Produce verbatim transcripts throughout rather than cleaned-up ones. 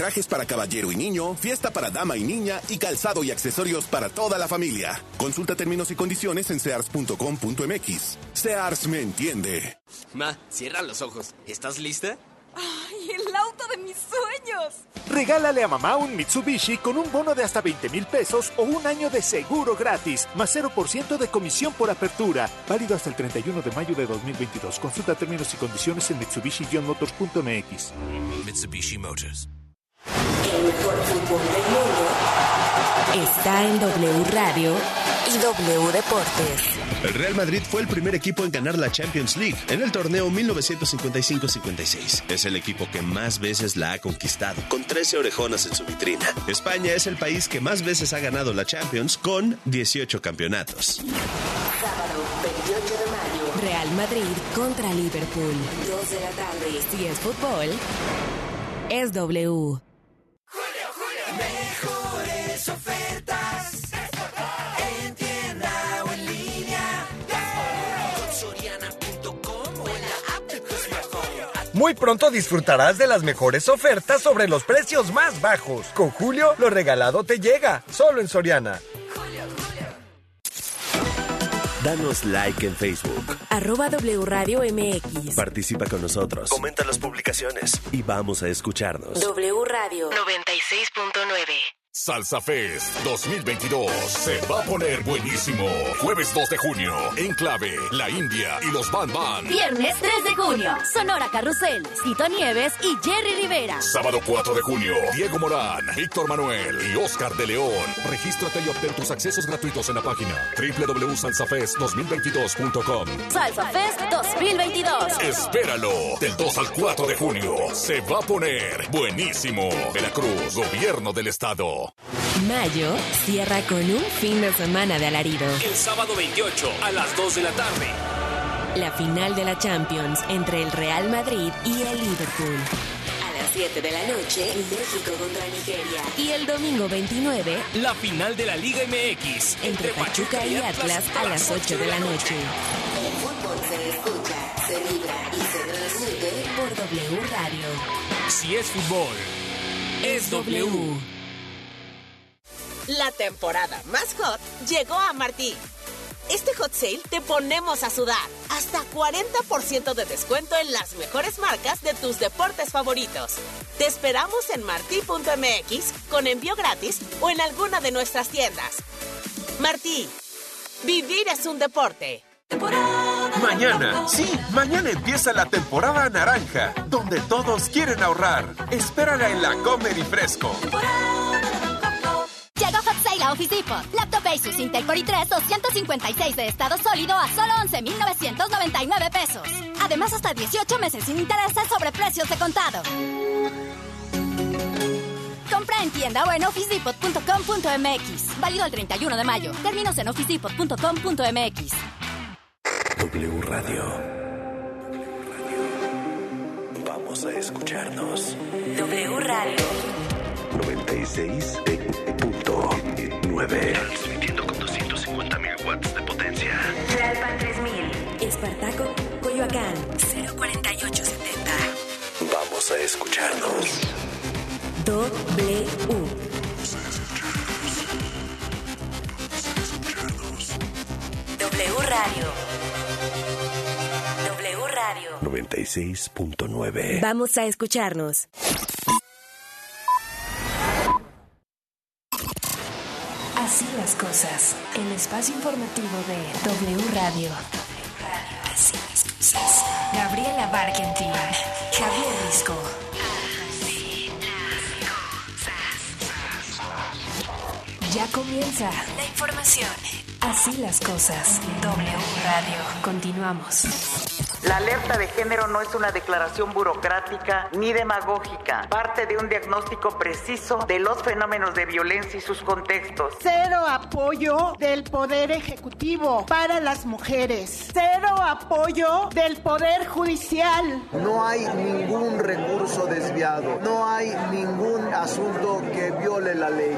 trajes para caballero y niño, fiesta para dama y niña y calzado y accesorios para toda la familia. Consulta términos y condiciones en sears punto com punto m x. Sears me entiende. Ma, cierra los ojos. ¿Estás lista? ¡Ay, el auto de mis sueños! Regálale a mamá un Mitsubishi con un bono de hasta veinte mil pesos o un año de seguro gratis, más cero por ciento de comisión por apertura. Válido hasta el treinta y uno de mayo de dos mil veintidós. Consulta términos y condiciones en mitsubishi motors punto m x. Mitsubishi Motors. El mejor fútbol del mundo está en W Radio y W Deportes. El Real Madrid fue el primer equipo en ganar la Champions League en el torneo mil novecientos cincuenta y cinco cincuenta y seis. Es el equipo que más veces la ha conquistado, con trece orejonas en su vitrina. España es el país que más veces ha ganado la Champions, con dieciocho campeonatos. Sábado veintiocho de mayo. Real Madrid contra Liverpool. dos de la tarde. Si es fútbol, es W. Julio, Julio. Mejores ofertas en tienda o en línea. Con Soriana punto com o en la app de tu smartphone. Muy pronto disfrutarás de las mejores ofertas sobre los precios más bajos. Con Julio, lo regalado te llega. Solo en Soriana. Julio, Julio. Danos like en Facebook. Arroba W Radio M X. Participa con nosotros. Comenta las publicaciones y vamos a escucharnos. W Radio noventa y seis punto nueve. Salsa Fest dos mil veintidós se va a poner buenísimo. Jueves dos de junio, Enclave, La India y los Van Van. Viernes tres de junio, Sonora Carrusel, Tito Nieves y Jerry Rivera. Sábado cuatro de junio, Diego Morán, Víctor Manuel y Oscar de León. Regístrate y obtén tus accesos gratuitos en la página doble u doble u doble u punto salsa fest dos mil veintidós punto com. Salsa Fest dos mil veintidós. Espéralo, del dos al cuatro de junio. Se va a poner buenísimo. Veracruz, Gobierno del Estado. Mayo cierra con un fin de semana de alarido. El sábado veintiocho a las dos de la tarde. La final de la Champions entre el Real Madrid y el Liverpool. A las siete de la noche, México contra Nigeria. Y el domingo veintinueve, la final de la Liga M X entre Pachuca y Atlas a las ocho de la noche. El fútbol se escucha, se vibra y se transmite por W Radio. Si es fútbol, es W. La temporada más hot llegó a Martí. Este hot sale te ponemos a sudar. Hasta cuarenta por ciento de descuento en las mejores marcas de tus deportes favoritos. Te esperamos en martí punto m x con envío gratis o en alguna de nuestras tiendas. Martí, vivir es un deporte. Mañana, sí, mañana empieza la temporada naranja, donde todos quieren ahorrar. Espérala en la Comer y Fresco. Llegó Hot Sale a Office Depot. Laptop Asus Intel Core i tres doscientos cincuenta y seis de estado sólido a solo once mil novecientos noventa y nueve pesos. Además, hasta dieciocho meses sin intereses sobre precios de contado. Compra en tienda o en office depot punto com punto m x. Válido el treinta y uno de mayo. Términos en office depot punto com punto m x. W Radio. W Radio. Vamos a escucharnos. W Radio noventa y seis punto nueve. Transmitiendo con doscientos cincuenta mil watts de potencia. Tlalpan tres mil. Espartaco, Coyoacán. cero cuarenta y ocho setenta. Vamos a escucharnos. W. W Radio. W Radio. noventa y seis punto nueve. Vamos a escucharnos. Así las cosas. El espacio informativo de W Radio. Así las cosas. Gabriela Barkentin. Javier Risco. Así las cosas. Ya comienza la información. Así las cosas. W Radio. Continuamos. La alerta de género no es una declaración burocrática ni demagógica. Parte de un diagnóstico preciso de los fenómenos de violencia y sus contextos. Cero apoyo del Poder Ejecutivo para las mujeres. Cero apoyo del Poder Judicial. No hay ningún recurso desviado. No hay ningún asunto que viole la ley.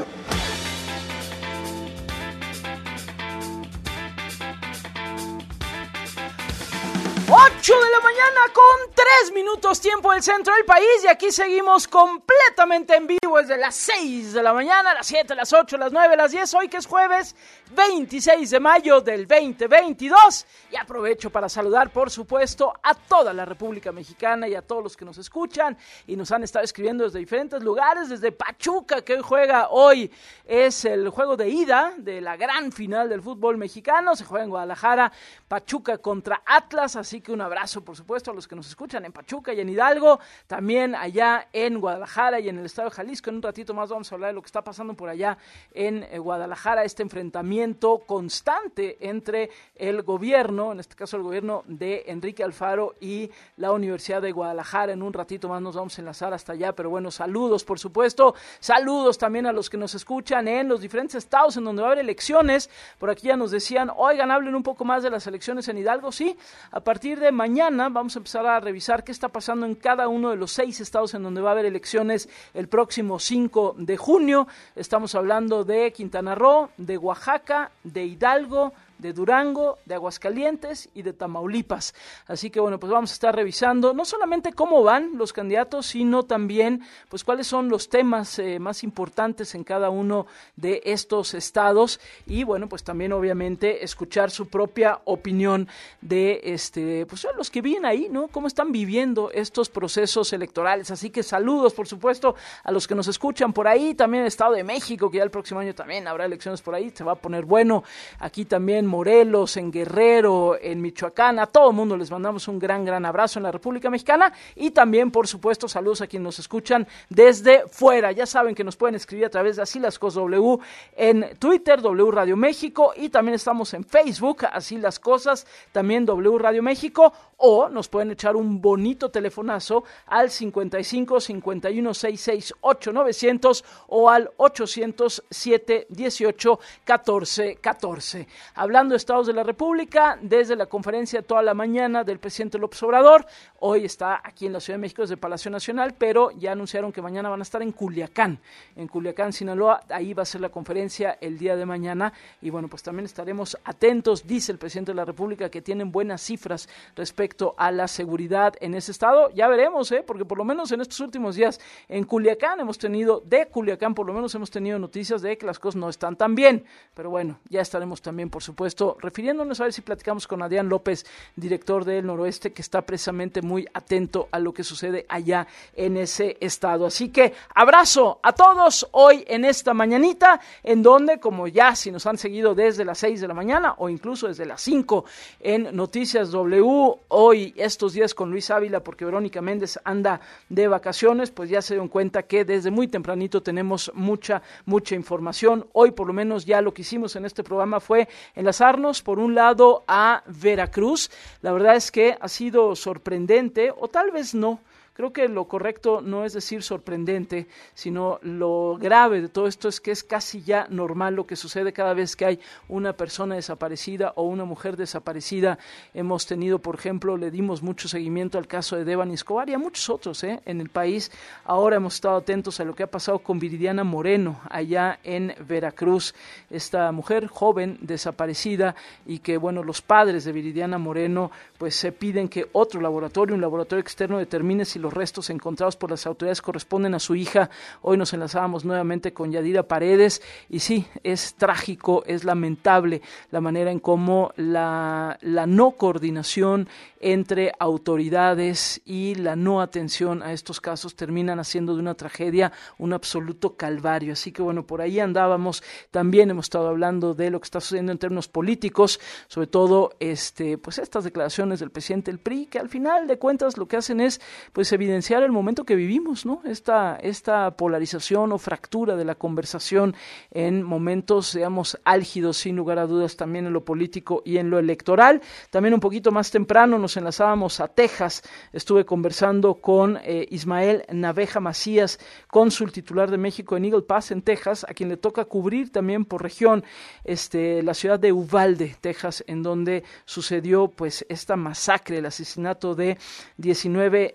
ocho de la mañana con tres minutos tiempo del centro del país y aquí seguimos completamente en vivo desde las seis de la mañana, las siete, las ocho, las nueve, las diez, hoy que es jueves veintiséis de mayo del veinte veintidós y aprovecho para saludar por supuesto a toda la República Mexicana y a todos los que nos escuchan y nos han estado escribiendo desde diferentes lugares, desde Pachuca que hoy juega, hoy es el juego de ida de la gran final del fútbol mexicano, se juega en Guadalajara, Pachuca contra Atlas, así que un abrazo por supuesto a los que nos escuchan en Pachuca y en Hidalgo, también allá en Guadalajara y en el estado de Jalisco. En un ratito más vamos a hablar de lo que está pasando por allá en eh, Guadalajara, este enfrentamiento constante entre el gobierno, en este caso el gobierno de Enrique Alfaro y la Universidad de Guadalajara. En un ratito más nos vamos a enlazar hasta allá, pero bueno, saludos por supuesto, saludos también a los que nos escuchan en los diferentes estados en donde va a haber elecciones. Por aquí ya nos decían, oigan, hablen un poco más de las elecciones en Hidalgo. Sí, a partir de mañana vamos a empezar a revisar qué está pasando en cada uno de los seis estados en donde va a haber elecciones el próximo cinco de junio. Estamos hablando de Quintana Roo, de Oaxaca, de Hidalgo, de Durango, de Aguascalientes y de Tamaulipas. Así que bueno, pues vamos a estar revisando no solamente cómo van los candidatos, sino también pues cuáles son los temas eh, más importantes en cada uno de estos estados y bueno, pues también obviamente escuchar su propia opinión de este pues los que viven ahí, ¿no? Cómo están viviendo estos procesos electorales. Así que saludos, por supuesto, a los que nos escuchan por ahí, también el Estado de México, que ya el próximo año también habrá elecciones por ahí, se va a poner bueno. Aquí también Morelos, en Guerrero, en Michoacán, a todo el mundo les mandamos un gran, gran abrazo en la República Mexicana y también, por supuesto, saludos a quienes nos escuchan desde fuera. Ya saben que nos pueden escribir a través de Así las Cosas W en Twitter, W Radio México, y también estamos en Facebook, Así las Cosas, también W Radio México, o nos pueden echar un bonito telefonazo al cincuenta y cinco, cincuenta y uno, sesenta y seis, ocho novecientos o al ochocientos, siete dieciocho, catorce catorce. Hablando de estados de la República, desde la conferencia toda la mañana del presidente López Obrador, hoy está aquí en la Ciudad de México desde Palacio Nacional, pero ya anunciaron que mañana van a estar en Culiacán, en Culiacán, Sinaloa, ahí va a ser la conferencia el día de mañana, y bueno, pues también estaremos atentos, dice el presidente de la República que tienen buenas cifras respecto a la seguridad en ese estado, ya veremos, ¿eh? Porque por lo menos en estos últimos días en Culiacán hemos tenido, de Culiacán por lo menos hemos tenido noticias de que las cosas no están tan bien, pero bueno, ya estaremos también, por supuesto, refiriéndonos a ver si platicamos con Adrián López, director del Noroeste, que está precisamente muy atento a lo que sucede allá en ese estado. Así que abrazo a todos hoy en esta mañanita, en donde, como ya si nos han seguido desde las seis de la mañana o incluso desde las cinco en Noticias W, hoy estos días con Luis Ávila, porque Verónica Méndez anda de vacaciones, pues ya se dieron cuenta que desde muy tempranito tenemos mucha, mucha información. Hoy por lo menos ya lo que hicimos en este programa fue enlazarnos por un lado a Veracruz. La verdad es que ha sido sorprendente, o tal vez no. Creo que lo correcto no es decir sorprendente, sino lo grave de todo esto es que es casi ya normal lo que sucede cada vez que hay una persona desaparecida o una mujer desaparecida. Hemos tenido, por ejemplo, le dimos mucho seguimiento al caso de Devani Escobar y a muchos otros ¿eh? en el país. Ahora hemos estado atentos a lo que ha pasado con Viridiana Moreno allá en Veracruz, esta mujer joven desaparecida y que, bueno, los padres de Viridiana Moreno pues se piden que otro laboratorio, un laboratorio externo, determine si los restos encontrados por las autoridades corresponden a su hija. Hoy nos enlazábamos nuevamente con Yadira Paredes y sí, es trágico, es lamentable la manera en cómo la, la no coordinación entre autoridades y la no atención a estos casos terminan haciendo de una tragedia un absoluto calvario. Así que bueno, por ahí andábamos. También hemos estado hablando de lo que está sucediendo en términos políticos, sobre todo este, pues estas declaraciones del presidente del P R I, que al final de cuentas lo que hacen es pues evidenciar el momento que vivimos, ¿no? Esta, esta polarización o fractura de la conversación en momentos, digamos, álgidos, sin lugar a dudas, también en lo político y en lo electoral. También un poquito más temprano nos enlazábamos a Texas. Estuve conversando con eh, Ismael Naveja Macías, cónsul titular de México en Eagle Pass, en Texas, a quien le toca cubrir también por región este, la ciudad de Uvalde, Texas, en donde sucedió pues esta masacre, el asesinato de diecinueve niños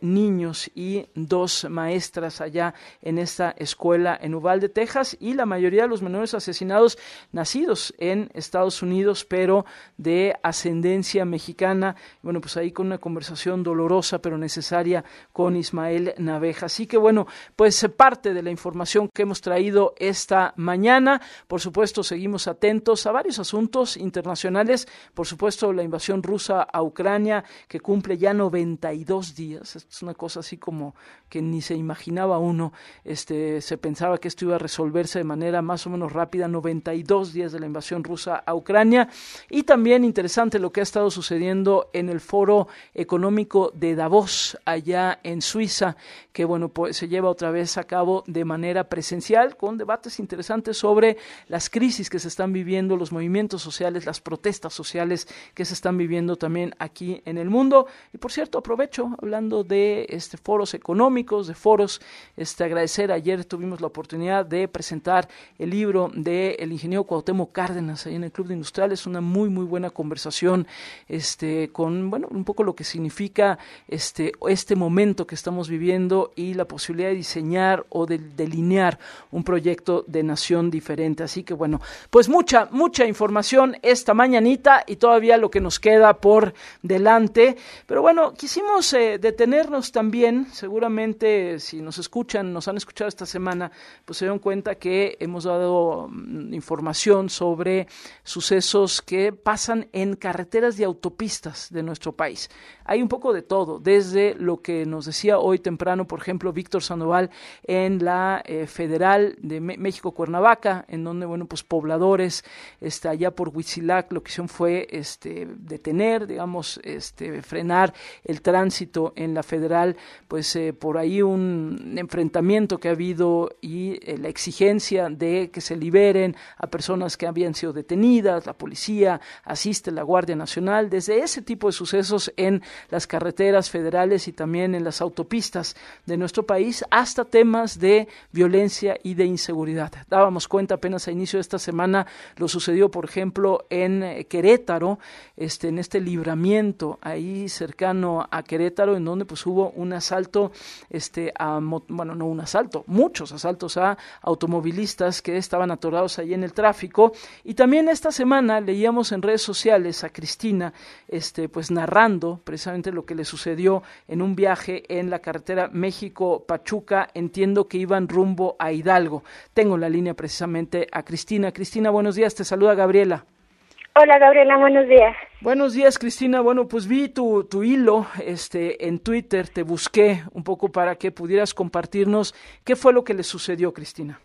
niños y dos maestras allá en esta escuela en Uvalde, Texas, y la mayoría de los menores asesinados nacidos en Estados Unidos, pero de ascendencia mexicana. Bueno, pues ahí con una conversación dolorosa pero necesaria con Ismael Naveja. Así que bueno, pues parte de la información que hemos traído esta mañana. Por supuesto, seguimos atentos a varios asuntos internacionales. Por supuesto, la invasión rusa a Ucrania, que cumple ya noventa y dos días. Esto es una cosa así como que ni se imaginaba uno. Este, se pensaba que esto iba a resolverse de manera más o menos rápida. noventa y dos días de la invasión rusa a Ucrania. Y también interesante lo que ha estado sucediendo en el Foro Económico de Davos, allá en Suiza, que bueno, pues se lleva otra vez a cabo de manera presencial, con debates interesantes sobre las crisis que se están viviendo, los movimientos sociales, las protestas sociales que se están viviendo también aquí en el mundo. Y por cierto, aprovecho, hablando de este foros económicos, de foros, este agradecer, ayer tuvimos la oportunidad de presentar el libro del ingeniero Cuauhtémoc Cárdenas ahí en el Club de Industriales, una muy muy buena conversación este con bueno, un poco lo que significa este este momento que estamos viviendo y la posibilidad de diseñar o de delinear un proyecto de nación diferente. Así que bueno, pues mucha, mucha información esta mañanita y todavía lo que nos queda por delante. Pero bueno, quisimos eh, detenernos también, seguramente si nos escuchan, nos han escuchado esta semana, pues se dan cuenta que hemos dado mm, información sobre sucesos que pasan en carreteras y autopistas de nuestro país. Hay un poco de todo, desde lo que nos decía hoy temprano, por ejemplo, Víctor Sandoval en la eh, Federal de Me- México Cuernavaca, en donde, bueno, pues pobladores este, allá por Huitzilac, lo que hicieron fue este, detener, digamos, este, frenar el tránsito en la Federal, pues eh, por ahí un enfrentamiento que ha habido y eh, la exigencia de que se liberen a personas que habían sido detenidas, la policía asiste, la Guardia Nacional, desde ese tipo de sucesos en las carreteras federales y también en las autopistas de nuestro país, hasta temas de violencia y de inseguridad. Dábamos cuenta apenas a inicio de esta semana, lo sucedió, por ejemplo, en eh, Querétaro, este, en este libramiento ahí cercano a Querétaro, en donde pues hubo un asalto, este, a, bueno, no un asalto, muchos asaltos a automovilistas que estaban atorados ahí en el tráfico. Y también esta semana leíamos en redes sociales a Cristina, este, pues narrando precisamente lo que le sucedió en un viaje en la carretera México-Pachuca. Entiendo que iban rumbo a Hidalgo. Tengo en la línea precisamente a Cristina. Cristina, buenos días, te saluda Gabriela. Hola Gabriela, buenos días. Buenos días, Cristina. Bueno, pues vi tu, tu hilo este, en Twitter, te busqué un poco para que pudieras compartirnos qué fue lo que le sucedió, Cristina.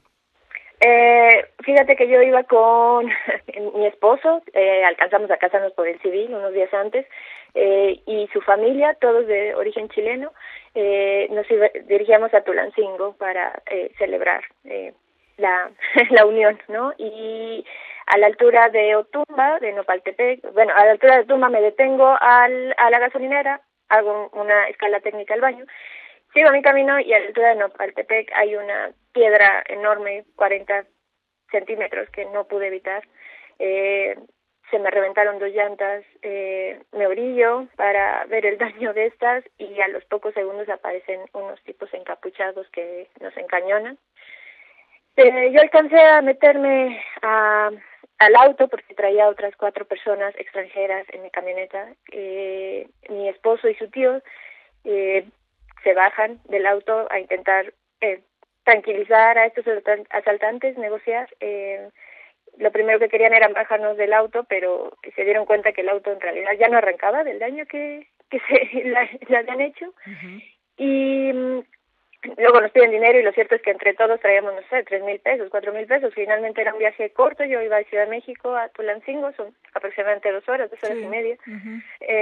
Eh, fíjate que yo iba con mi esposo, eh, alcanzamos a casarnos por el civil unos días antes, eh, y su familia, todos de origen chileno, eh, nos iba, dirigíamos a Tulancingo para eh, celebrar eh, la, la unión, ¿no? Y a la altura de Otumba, de Nopaltepec, bueno, a la altura de Otumba me detengo al, a la gasolinera, hago una escala técnica al baño, sigo mi camino y a la altura de Nopaltepec hay una piedra enorme, cuarenta centímetros, que no pude evitar. Eh, se me reventaron dos llantas, eh, me orillo para ver el daño de estas y a los pocos segundos aparecen unos tipos encapuchados que nos encañonan. Eh, yo alcancé a meterme a, al auto porque traía otras cuatro personas extranjeras en mi camioneta. Eh, mi esposo y su tío eh, se bajan del auto a intentar eh, tranquilizar a estos asaltantes, negociar. Eh, lo primero que querían era bajarnos del auto, pero se dieron cuenta que el auto en realidad ya no arrancaba del daño que, que se le habían hecho. Uh-huh. Y mm, luego nos piden dinero y lo cierto es que entre todos traíamos, no sé, tres mil pesos, cuatro mil pesos. Finalmente era un viaje corto, yo iba de Ciudad de México a Tulancingo, son aproximadamente dos horas, dos horas sí. y media. Uh-huh.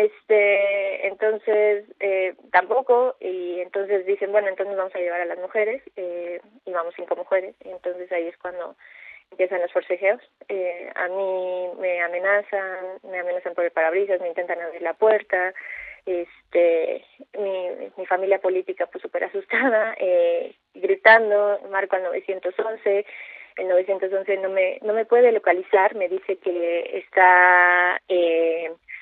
Este, entonces, eh, tampoco, y entonces dicen, bueno, entonces vamos a llevar a las mujeres, eh, y vamos cinco mujeres, y entonces ahí es cuando empiezan los forcejeos. Eh, a mí me amenazan, me amenazan por el parabrisas, me intentan abrir la puerta. Este, mi, mi familia política pues súper asustada, eh, gritando, marco al nueve once, el nueve once no me no me puede localizar, me dice que está eh,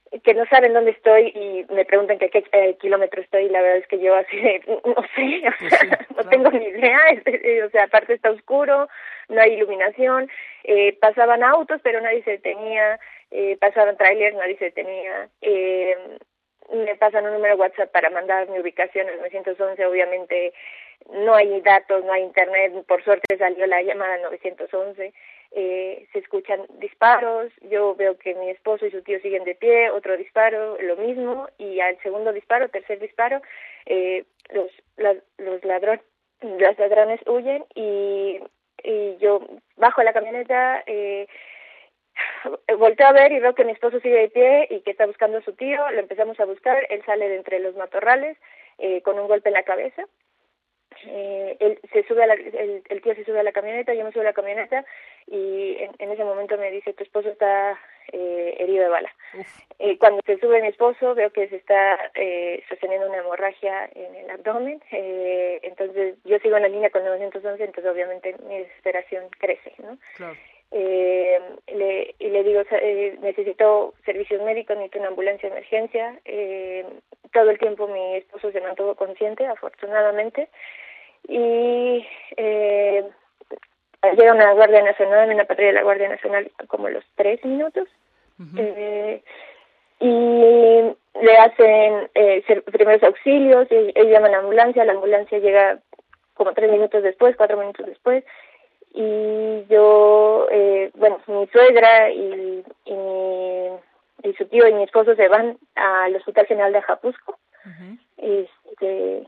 que no saben dónde estoy y me preguntan que qué eh, kilómetro estoy, y la verdad es que yo así de, no sé, o Pues sea, sí, no claro. tengo ni idea, es- es- o sea, aparte está oscuro, no hay iluminación, eh, pasaban autos pero nadie se detenía, eh, pasaban trailers, nadie se detenía, eh, me pasan un número de WhatsApp para mandar mi ubicación al nueve once, obviamente no hay datos, no hay internet, por suerte salió la llamada al nueve once, eh, se escuchan disparos, yo veo que mi esposo y su tío siguen de pie, otro disparo, lo mismo, y al segundo disparo, tercer disparo, eh, los, la, los ladrones, los ladrones huyen y, y yo bajo la camioneta, eh, volteo a ver y veo que mi esposo sigue de pie y que está buscando a su tío, lo empezamos a buscar, él sale de entre los matorrales eh, con un golpe en la cabeza. Eh, él se sube a la, el, el tío se sube a la camioneta, yo me subo a la camioneta y en, en ese momento me dice: tu esposo está eh, herido de bala. Eh, cuando se sube mi esposo veo que se está eh, sosteniendo una hemorragia en el abdomen, eh, entonces yo sigo en la línea con nueve once, entonces obviamente mi desesperación crece, ¿no? Claro. Eh, le, y le digo, eh, necesito servicios médicos, necesito una ambulancia de emergencia. Eh, todo el tiempo mi esposo se mantuvo consciente, afortunadamente, y eh, llega una Guardia Nacional, una patrulla de la Guardia Nacional como a los tres minutos, uh-huh. eh, y le hacen eh, primeros auxilios, y ellos llaman a la ambulancia, la ambulancia llega como tres minutos después, cuatro minutos después, y yo, eh, bueno, mi suegra y, y, mi, y su tío y mi esposo se van al Hospital General de Ajapusco, uh-huh. este,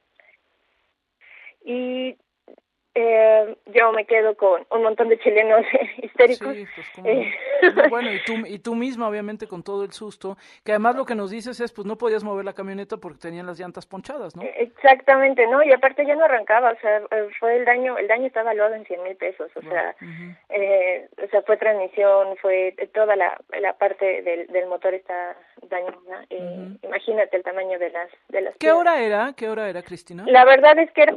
y eh, yo me quedo con un montón de chilenos histéricos. Sí, pues como... eh. No, bueno, y tú, y tú misma, obviamente, con todo el susto, que además lo que nos dices es, pues no podías mover la camioneta porque tenían las llantas ponchadas, ¿no? Exactamente, ¿no? Y aparte ya no arrancaba, o sea, fue el daño, el daño está evaluado en cien mil pesos, o wow. sea, uh-huh. eh, o sea, fue transmisión, fue toda la, la parte del, del motor está dañada, eh, uh-huh. Imagínate el tamaño de las, de las. ¿Qué hora era? ¿Qué hora era, Cristina? La verdad es que era.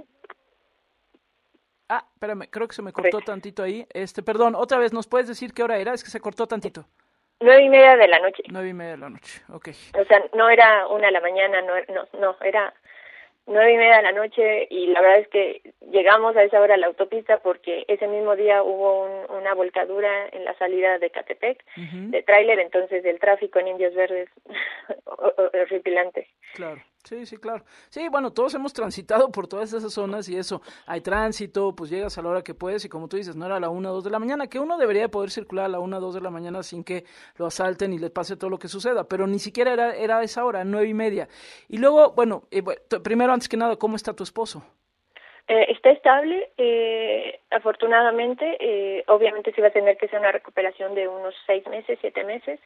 Ah, espérame, creo que se me cortó tantito ahí. Este, perdón, otra vez, ¿nos puedes decir qué hora era? Es que se cortó tantito. Nueve y media de la noche. Nueve y media de la noche, ok. O sea, no era una de la mañana, no, no, no, era nueve y media de la noche, y la verdad es que llegamos a esa hora a la autopista porque ese mismo día hubo un, una volcadura en la salida de Catepec, uh-huh. de tráiler, entonces el tráfico en Indios Verdes horripilante. Claro. Sí, sí, claro. Sí, bueno, todos hemos transitado por todas esas zonas y eso, hay tránsito, pues llegas a la hora que puedes y como tú dices, no era a la una o dos de la mañana, que uno debería poder circular a la una o dos de la mañana sin que lo asalten y le pase todo lo que suceda, pero ni siquiera era, era esa hora, nueve y media. Y luego, bueno, eh, primero, antes que nada, ¿cómo está tu esposo? Eh, está estable, eh, afortunadamente, eh, obviamente se va a tener que hacer una recuperación de unos seis meses, siete meses.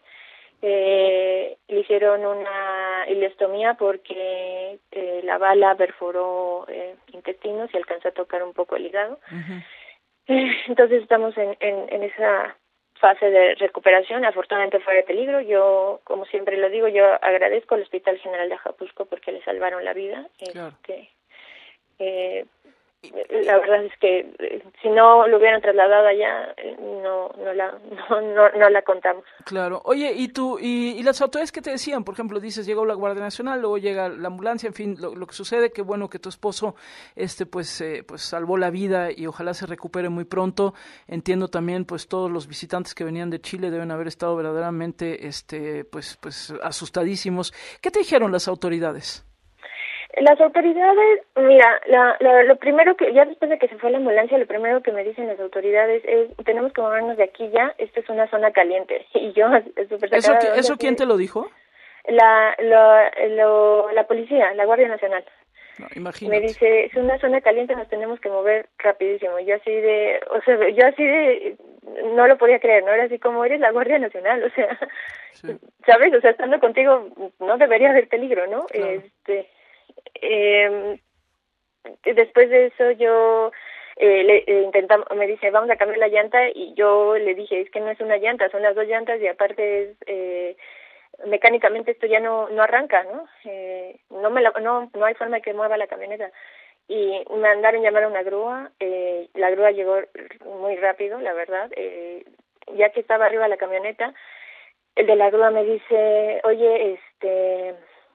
Eh, le hicieron una ileostomía porque eh, la bala perforó eh, intestinos y alcanzó a tocar un poco el hígado. Uh-huh. Eh, entonces estamos en, en, en esa fase de recuperación, afortunadamente fuera de peligro. Yo, como siempre lo digo, yo agradezco al Hospital General de Ajapusco porque le salvaron la vida. Claro. Este, eh, la verdad es que eh, si no lo hubieran trasladado allá, eh, no no la no, no no la contamos. Claro. Oye, ¿y tú y, y las autoridades qué te decían? Por ejemplo, dices, llegó la Guardia Nacional, luego llega la ambulancia, en fin, lo, lo que sucede, que bueno que tu esposo este pues eh, pues salvó la vida y ojalá se recupere muy pronto. Entiendo también pues todos los visitantes que venían de Chile deben haber estado verdaderamente este pues pues asustadísimos. ¿Qué te dijeron las autoridades? Las autoridades, mira, la, la, lo primero que, ya después de que se fue la ambulancia, lo primero que me dicen las autoridades es, tenemos que movernos de aquí ya, esta es una zona caliente. Y yo, súper ¿Eso, que, ¿eso quién te lo dijo? La, la, lo, la policía, la Guardia Nacional. No, imagínate. Me dice, es una zona caliente, nos tenemos que mover rapidísimo. Yo así de, o sea, yo así de, no lo podía creer, ¿no? Era así como, eres la Guardia Nacional, o sea, sí. ¿Sabes? O sea, estando contigo no debería haber peligro, ¿no? Claro. Este... Eh, después de eso yo eh, le eh, intentamos, me dice vamos a cambiar la llanta y yo le dije es que no es una llanta, son las dos llantas y aparte es eh, mecánicamente esto ya no no arranca, ¿no? Eh, no me la, no no hay forma de que mueva la camioneta y me mandaron llamar a una grúa, eh, la grúa llegó muy rápido, la verdad, eh, ya que estaba arriba la camioneta. el de la grúa me dice, oye, este,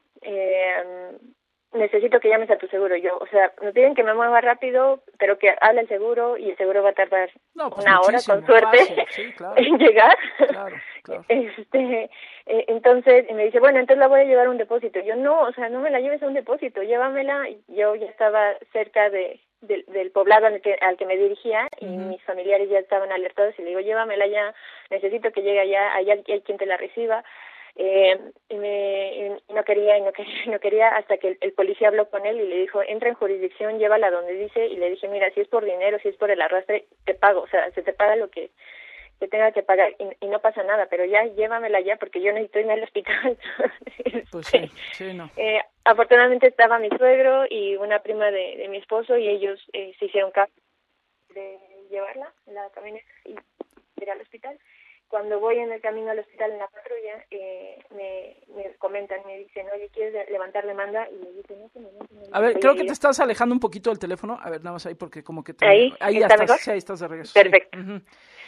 eh, necesito que llames a tu seguro. Yo, o sea, me piden que me mueva rápido, pero que hable el seguro y el seguro va a tardar no, pues una hora, con suerte, sí, claro. en llegar. Claro, claro. Este, eh, entonces, y me dice, bueno, entonces la voy a llevar a un depósito. Yo, no, o sea, no me la lleves a un depósito, llévamela. Yo ya estaba cerca de, de del poblado al que, al que me dirigía y uh-huh. mis familiares ya estaban alertados y le digo, llévamela ya, necesito que llegue allá, allá hay quien te la reciba. Eh, y, me, y no quería y no quería, no quería hasta que el, el policía habló con él y le dijo, entra en jurisdicción, llévala donde dice, y le dije, mira, si es por dinero, si es por el arrastre, te pago, o sea, se te paga lo que te tenga que pagar y, y no pasa nada, pero ya, llévamela ya porque yo necesito irme al hospital. Pues sí, sí, no. Eh, afortunadamente estaba mi suegro y una prima de, de mi esposo y ellos eh, se hicieron cargo de llevarla en la camioneta y ir al hospital. Cuando voy en el camino al hospital en la patrulla, eh, me, me comentan, me dicen, oye, ¿quieres levantar demanda? Y me dicen, no, no, no, no. A ver, creo que te estás alejando un poquito del teléfono. A ver, nada más ahí porque como que te... Ahí, ahí ya ¿está estás, mejor? sí, ahí estás de regreso. Perfecto. Sí. Uh-huh.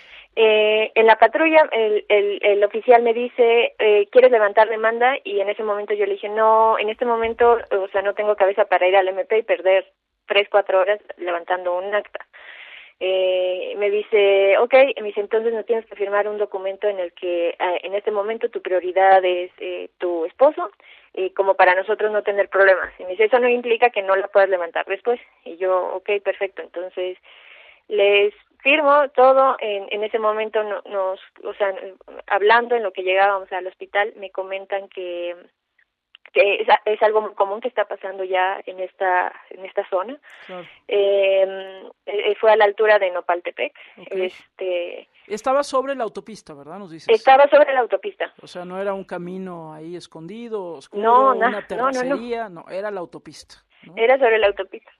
Eh, en la patrulla, el, el, el oficial me dice, eh, ¿quieres levantar demanda? Y en ese momento yo le dije, no, en este momento, o sea, no tengo cabeza para ir al M P y perder tres, cuatro horas levantando un acta. Eh, me dice, ok, me dice, entonces no tienes que firmar un documento en el que eh, en este momento tu prioridad es eh, tu esposo, eh, como para nosotros no tener problemas. Y me dice, eso no implica que no la puedas levantar después. Y yo, ok, perfecto. Entonces les firmo todo. En, en ese momento no, nos, o sea, hablando en lo que llegábamos al hospital, me comentan que que es, es algo muy común que está pasando ya en esta en esta zona. Claro. Eh, eh, fue a la altura de Nopaltepec. Okay. Este, estaba sobre la autopista, ¿verdad? Nos dices. Estaba sobre la autopista. O sea, no era un camino ahí escondido, oscuro, no, una na, terracería, no, no, no. no, era la autopista, ¿no? Era sobre la autopista.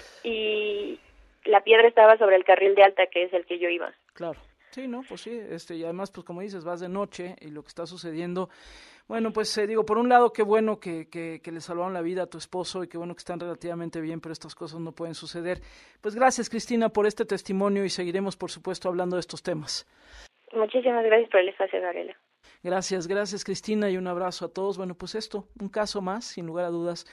Y la piedra estaba sobre el carril de alta, que es el que yo iba. Claro. Sí, no, pues sí, este, y además, pues como dices, vas de noche y lo que está sucediendo, bueno, pues eh, digo, por un lado, qué bueno que, que, que le salvaron la vida a tu esposo y qué bueno que están relativamente bien, pero estas cosas no pueden suceder. Pues gracias, Cristina, por este testimonio y seguiremos, por supuesto, hablando de estos temas. Muchísimas gracias por el espacio, Gabriela. Gracias, gracias, Cristina, y un abrazo a todos. Bueno, pues esto, un caso más, sin lugar a dudas,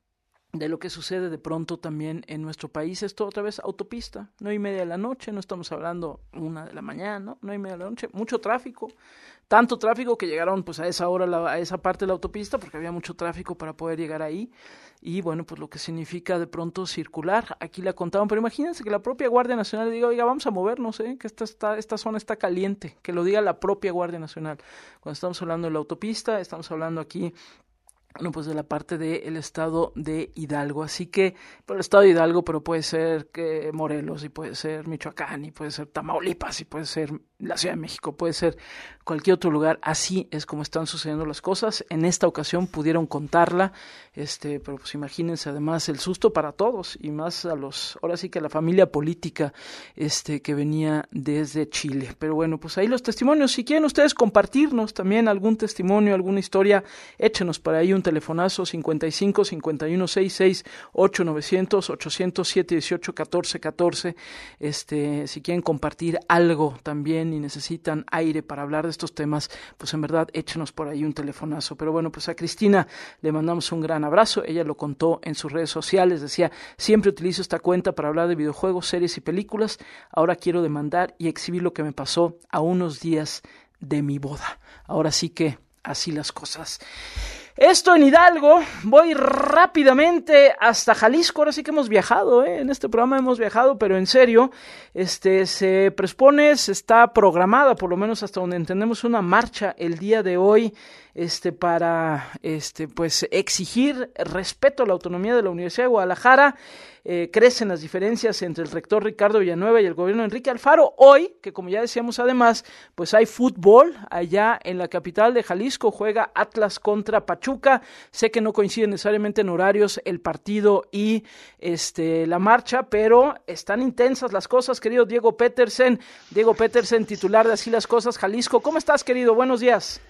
de lo que sucede de pronto también en nuestro país. Esto otra vez autopista, nueve y media de la noche, no estamos hablando una de la mañana, ¿no? nueve y media de la noche, mucho tráfico, tanto tráfico que llegaron pues a esa hora la, a esa parte de la autopista porque había mucho tráfico para poder llegar ahí y bueno, pues lo que significa de pronto circular, aquí la contaban, pero imagínense que la propia Guardia Nacional diga, oiga, vamos a movernos, ¿eh? que esta, esta, esta zona está caliente, que lo diga la propia Guardia Nacional. Cuando estamos hablando de la autopista, estamos hablando aquí bueno, pues de la parte del estado de Hidalgo, así que, por el estado de Hidalgo, pero puede ser que Morelos, y puede ser Michoacán, y puede ser Tamaulipas, y puede ser la Ciudad de México, puede ser cualquier otro lugar, así es como están sucediendo las cosas. En esta ocasión pudieron contarla, este, pero pues imagínense además el susto para todos, y más a los, ahora sí que a la familia política, este, que venía desde Chile. Pero bueno, pues ahí los testimonios, si quieren ustedes compartirnos también algún testimonio, alguna historia, échenos por ahí un telefonazo cincuenta y cinco, cincuenta y uno, sesenta y seis, ocho novecientos, ochocientos siete, dieciocho, catorce, catorce. Este, si quieren compartir algo también y necesitan aire para hablar de estos temas, pues en verdad échenos por ahí un telefonazo. Pero bueno, pues a Cristina le mandamos un gran abrazo. Ella lo contó en sus redes sociales, decía, siempre utilizo esta cuenta para hablar de videojuegos, series y películas. Ahora quiero demandar y exhibir lo que me pasó a unos días de mi boda. Ahora sí que así las cosas. Esto en Hidalgo, voy rápidamente hasta Jalisco, ahora sí que hemos viajado, ¿eh? En este programa hemos viajado, pero en serio, este se prespone, se está programada, por lo menos hasta donde entendemos, una marcha el día de hoy, este para este pues exigir respeto a la autonomía de la Universidad de Guadalajara. Eh, crecen las diferencias entre el rector Ricardo Villanueva y el gobierno de Enrique Alfaro. Hoy, que como ya decíamos además, pues hay fútbol allá en la capital de Jalisco, juega Atlas contra Pachuca. Sé que no coinciden necesariamente en horarios el partido y este la marcha, pero están intensas las cosas, querido Diego Petersen. Diego Petersen, titular de Así las Cosas Jalisco. ¿Cómo estás, querido? Buenos días.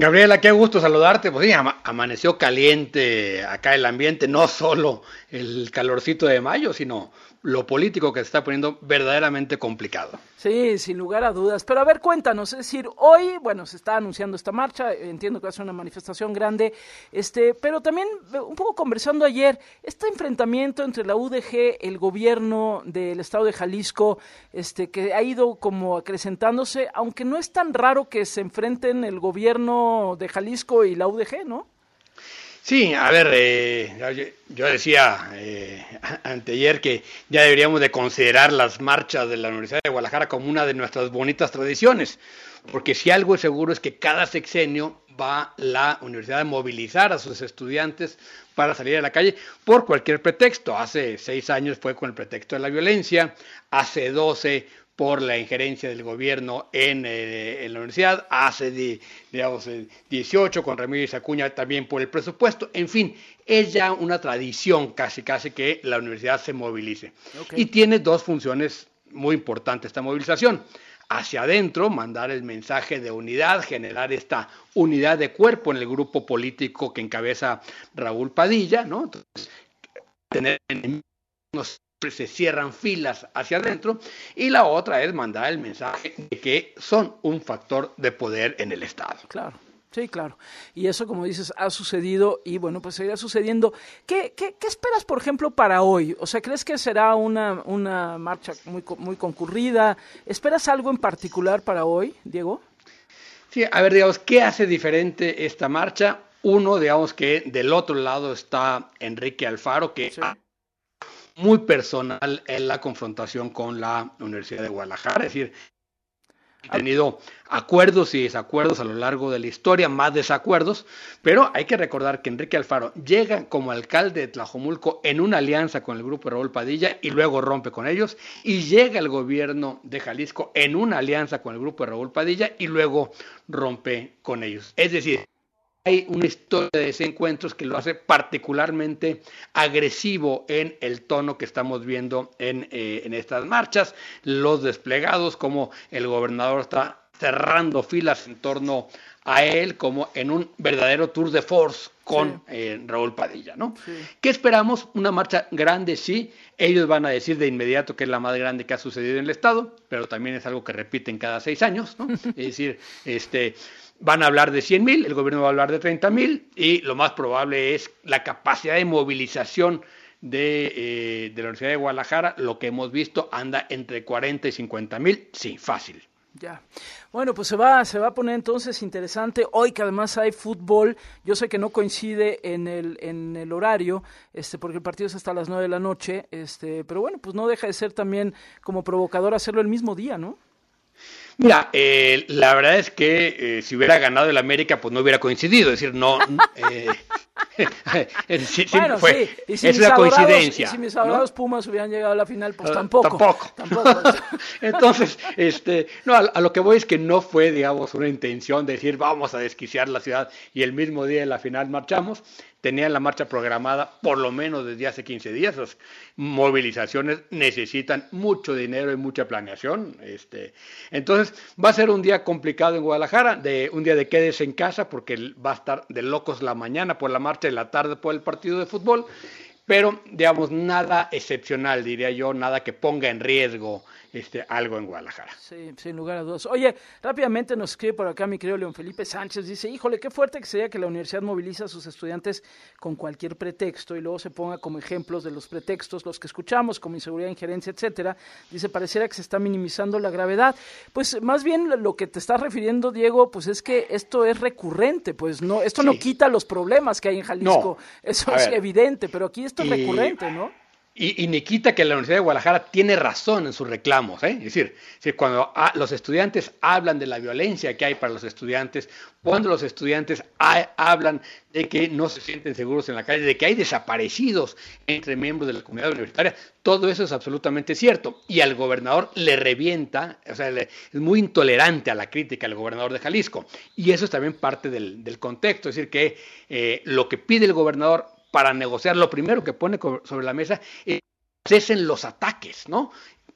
Gabriela, qué gusto saludarte. Pues sí, ama- amaneció caliente acá el ambiente, no solo el calorcito de mayo, sino lo político que se está poniendo verdaderamente complicado. Sí, sin lugar a dudas. Pero a ver, cuéntanos, es decir, hoy, bueno, se está anunciando esta marcha, entiendo que va a ser una manifestación grande, este, pero también un poco conversando ayer, este enfrentamiento entre la U D G, el gobierno del estado de Jalisco, este, que ha ido como acrecentándose, aunque no es tan raro que se enfrenten el gobierno de Jalisco y la U D G, ¿no? Sí, a ver, eh, yo, yo decía eh, anteayer que ya deberíamos de considerar las marchas de la Universidad de Guadalajara como una de nuestras bonitas tradiciones, porque si algo es seguro es que cada sexenio va la universidad a movilizar a sus estudiantes para salir a la calle por cualquier pretexto. Hace seis años fue con el pretexto de la violencia, hace doce por la injerencia del gobierno en, eh, en la universidad, hace de, digamos, dieciocho con Ramírez Acuña también por el presupuesto. En fin, es ya una tradición casi casi que la universidad se movilice. Okay. Y tiene dos funciones muy importantes esta movilización. Hacia adentro, mandar el mensaje de unidad, generar esta unidad de cuerpo en el grupo político que encabeza Raúl Padilla, ¿no? Entonces, tener unos se cierran filas hacia adentro, y la otra es mandar el mensaje de que son un factor de poder en el Estado. Claro. Sí, claro. Y eso, como dices, ha sucedido y, bueno, pues seguirá sucediendo. ¿Qué, qué, qué esperas, por ejemplo, para hoy? O sea, ¿crees que será una, una marcha muy, muy concurrida? ¿Esperas algo en particular para hoy, Diego? Sí, a ver, digamos, ¿qué hace diferente esta marcha? Uno, digamos que del otro lado está Enrique Alfaro, que... Sí. muy personal en la confrontación con la Universidad de Guadalajara, es decir, ha tenido acuerdos y desacuerdos a lo largo de la historia, más desacuerdos, pero hay que recordar que Enrique Alfaro llega como alcalde de Tlajomulco en una alianza con el grupo de Raúl Padilla y luego rompe con ellos, y llega al gobierno de Jalisco en una alianza con el grupo de Raúl Padilla y luego rompe con ellos. Es decir, hay una historia de desencuentros que lo hace particularmente agresivo en el tono que estamos viendo en, eh, en estas marchas, los desplegados, como el gobernador está cerrando filas en torno a él, como en un verdadero tour de force con sí. eh, Raúl Padilla, ¿no? Sí. ¿Qué esperamos? Una marcha grande, sí. Ellos van a decir de inmediato que es la más grande que ha sucedido en el Estado, pero también es algo que repiten cada seis años, ¿no? Es decir, este... van a hablar de cien mil, el gobierno va a hablar de treinta mil, y lo más probable es la capacidad de movilización de, eh, de la Universidad de Guadalajara. Lo que hemos visto anda entre cuarenta y cincuenta mil, sí, fácil. Ya. Bueno, pues se va, se va a poner entonces interesante. Hoy que además hay fútbol, yo sé que no coincide en el, en el horario, este, porque el partido es hasta las nueve de la noche, este, pero bueno, pues no deja de ser también como provocador hacerlo el mismo día, ¿no? Mira, eh, la verdad es que eh, si hubiera ganado el América, pues no hubiera coincidido, es decir, no... Eh, sí, bueno, fue, sí, y si es una adorados, coincidencia. Y si mis adorados, ¿no?, Pumas hubieran llegado a la final, pues uh, tampoco. Tampoco. tampoco. Entonces, este, no, a, a lo que voy es que no fue, digamos, una intención de decir vamos a desquiciar la ciudad y el mismo día de la final marchamos. Tenían la marcha programada por lo menos desde hace quince días. Las movilizaciones necesitan mucho dinero y mucha planeación. Este, entonces, va a ser un día complicado en Guadalajara, de un día de quédese en casa, porque va a estar de locos la mañana por la marcha y la tarde por el partido de fútbol. Pero, digamos, nada excepcional, diría yo, nada que ponga en riesgo este, algo en Guadalajara. Sí, sin lugar a dudas. Oye, rápidamente nos escribe por acá mi querido León Felipe Sánchez, dice, híjole, qué fuerte que sería que la universidad moviliza a sus estudiantes con cualquier pretexto y luego se ponga como ejemplos de los pretextos, los que escuchamos, como inseguridad, injerencia, etcétera. Dice, pareciera que se está minimizando la gravedad. Pues más bien lo que te estás refiriendo, Diego, pues es que esto es recurrente, pues no, esto sí. no quita los problemas que hay en Jalisco, no. Eso a es ver. evidente, pero aquí esto es y... recurrente, ¿no? Y, y ni quita que la Universidad de Guadalajara tiene razón en sus reclamos, ¿eh? Es decir, es decir cuando a, los estudiantes hablan de la violencia que hay para los estudiantes, cuando los estudiantes a, hablan de que no se sienten seguros en la calle, de que hay desaparecidos entre miembros de la comunidad universitaria, todo eso es absolutamente cierto. Y al gobernador le revienta, o sea, le, es muy intolerante a la crítica al gobernador de Jalisco. Y eso es también parte del, del contexto, es decir, que eh, lo que pide el gobernador para negociar, lo primero que pone sobre la mesa es cesen los ataques, ¿no?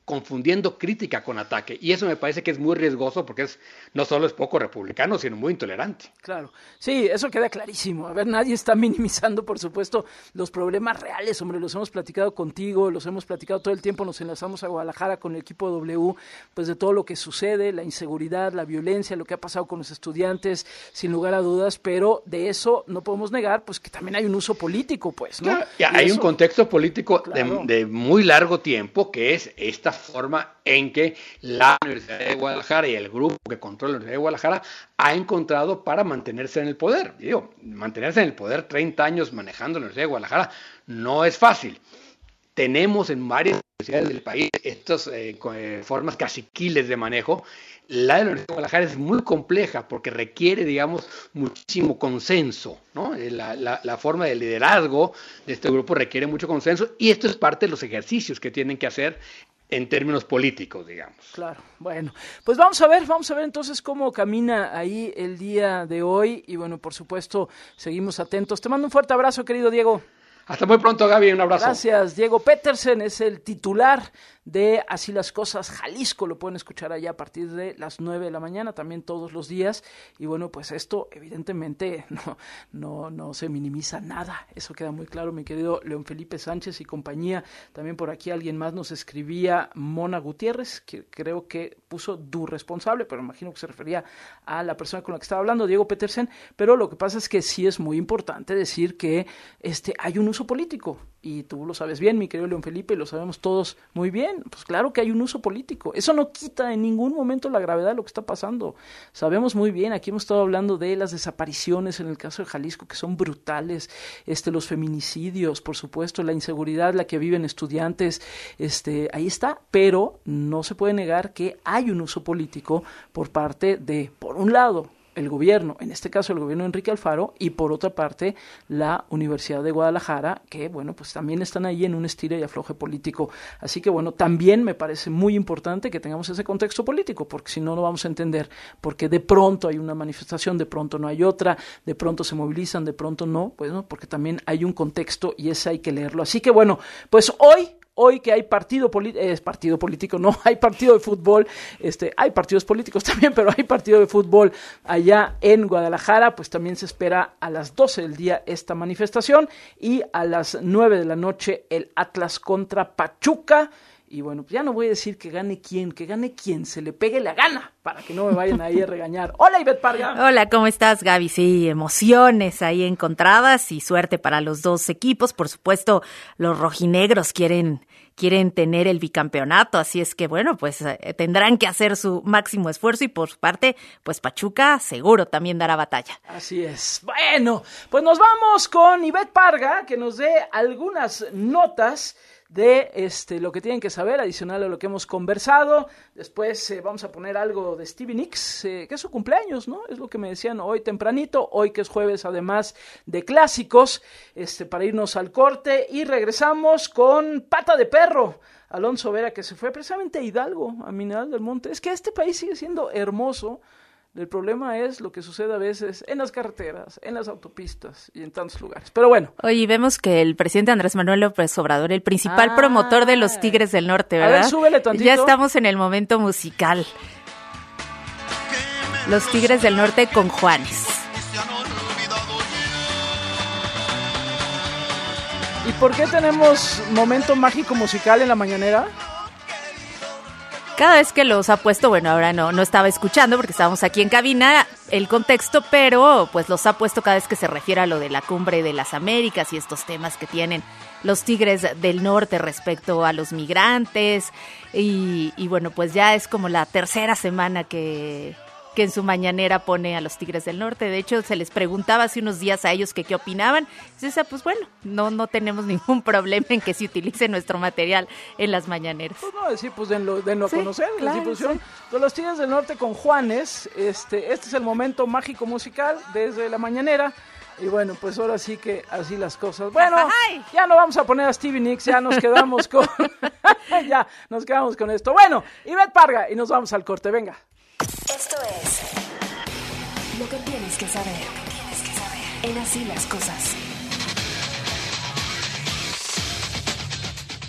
confundiendo crítica con ataque. Y eso me parece que es muy riesgoso porque es no solo es poco republicano, sino muy intolerante. Claro, sí, eso queda clarísimo. A ver, nadie está minimizando, por supuesto, los problemas reales, hombre, los hemos platicado contigo, los hemos platicado todo el tiempo, nos enlazamos a Guadalajara con el equipo W, pues de todo lo que sucede, la inseguridad, la violencia, lo que ha pasado con los estudiantes, sin lugar a dudas, pero de eso no podemos negar, pues que también hay un uso político, pues, ¿no? Claro, y hay eso, un contexto político claro. de, de muy largo tiempo, que es esta forma en que la Universidad de Guadalajara y el grupo que controla la Universidad de Guadalajara ha encontrado para mantenerse en el poder. Y digo, mantenerse en el poder treinta años manejando la Universidad de Guadalajara no es fácil. Tenemos en varias universidades del país estas eh, eh, formas caciquiles de manejo. La de la Universidad de Guadalajara es muy compleja porque requiere, digamos, muchísimo consenso, ¿no? La, la, la forma de liderazgo de este grupo requiere mucho consenso y esto es parte de los ejercicios que tienen que hacer en términos políticos, digamos. Claro, bueno, pues vamos a ver, vamos a ver entonces cómo camina ahí el día de hoy y bueno, por supuesto, seguimos atentos. Te mando un fuerte abrazo, querido Diego. Hasta muy pronto, Gaby, un abrazo. Gracias, Diego Petersen es el titular de Así las Cosas Jalisco, lo pueden escuchar allá a partir de las nueve de la mañana, también todos los días, y bueno, pues esto evidentemente no, no, no se minimiza nada, eso queda muy claro, mi querido León Felipe Sánchez y compañía. También por aquí alguien más nos escribía, Mona Gutiérrez, que creo que puso du responsable, pero imagino que se refería a la persona con la que estaba hablando, Diego Petersen, pero lo que pasa es que sí es muy importante decir que este hay un uso político, y tú lo sabes bien, mi querido León Felipe, y lo sabemos todos muy bien, pues claro que hay un uso político, eso no quita en ningún momento la gravedad de lo que está pasando, sabemos muy bien, aquí hemos estado hablando de las desapariciones en el caso de Jalisco, que son brutales, este, los feminicidios, por supuesto, la inseguridad, la que viven estudiantes, este, ahí está, pero no se puede negar que hay un uso político por parte de, por un lado, el gobierno, en este caso el gobierno de Enrique Alfaro, y por otra parte la Universidad de Guadalajara, que bueno, pues también están ahí en un estira y afloje político. Así que bueno, también me parece muy importante que tengamos ese contexto político, porque si no, no vamos a entender, porque de pronto hay una manifestación, de pronto no hay otra, de pronto se movilizan, de pronto no, pues no, porque también hay un contexto y ese hay que leerlo. Así que bueno, pues hoy... Hoy que hay partido político, es eh, partido político, no, hay partido de fútbol, este, hay partidos políticos también, pero hay partido de fútbol allá en Guadalajara, pues también se espera a las doce del día esta manifestación y a las nueve de la noche el Atlas contra Pachuca. Y bueno, pues ya no voy a decir que gane quien, que gane quien se le pegue la gana, para que no me vayan ahí a regañar. Hola, Ivette Parga. Hola, ¿cómo estás, Gaby? Sí, emociones ahí encontradas y suerte para los dos equipos. Por supuesto, los rojinegros quieren, quieren tener el bicampeonato, así es que bueno, pues eh, tendrán que hacer su máximo esfuerzo y por su parte, pues Pachuca seguro también dará batalla. Así es. Bueno, pues nos vamos con Ivette Parga, que nos dé algunas notas de este lo que tienen que saber, adicional a lo que hemos conversado. Después eh, vamos a poner algo de Stevie Nicks, eh, que es su cumpleaños, ¿no? Es lo que me decían hoy tempranito, hoy que es jueves, además de clásicos, este para irnos al corte y regresamos con Pata de Perro. Alonso Vera, que se fue precisamente a Hidalgo, a Mineral del Monte. Es que este país sigue siendo hermoso. El problema es lo que sucede a veces en las carreteras, en las autopistas y en tantos lugares. Pero bueno. Oye, vemos que el presidente Andrés Manuel López Obrador, el principal ah, promotor de los Tigres del Norte, ¿verdad? A ver, súbele tantito. Ya estamos en el momento musical. Los Tigres del Norte con Juanes. ¿Y por qué tenemos momento mágico musical en la mañanera? Cada vez que los ha puesto, bueno, ahora no, no estaba escuchando porque estábamos aquí en cabina el contexto, pero pues los ha puesto cada vez que se refiere a lo de la Cumbre de las Américas y estos temas que tienen los Tigres del Norte respecto a los migrantes y, y bueno, pues ya es como la tercera semana que... que en su mañanera pone a los Tigres del Norte. De hecho, se les preguntaba hace unos días a ellos que qué opinaban. Entonces, pues bueno, no, no tenemos ningún problema en que se utilice nuestro material en las mañaneras. Pues no, decir, pues denlo, denlo sí, a conocer, claro, la difusión. Sí. De los Tigres del Norte con Juanes, este, este es el momento mágico musical desde la mañanera. Y bueno, pues ahora sí que así las cosas. Bueno, Ay. ya no vamos a poner a Stevie Nicks, ya nos quedamos con... ya, nos quedamos con esto. Bueno, Ivette Parga, y nos vamos al corte, venga. Esto es lo que tienes que saber. Tienes que saber. En Así las Cosas.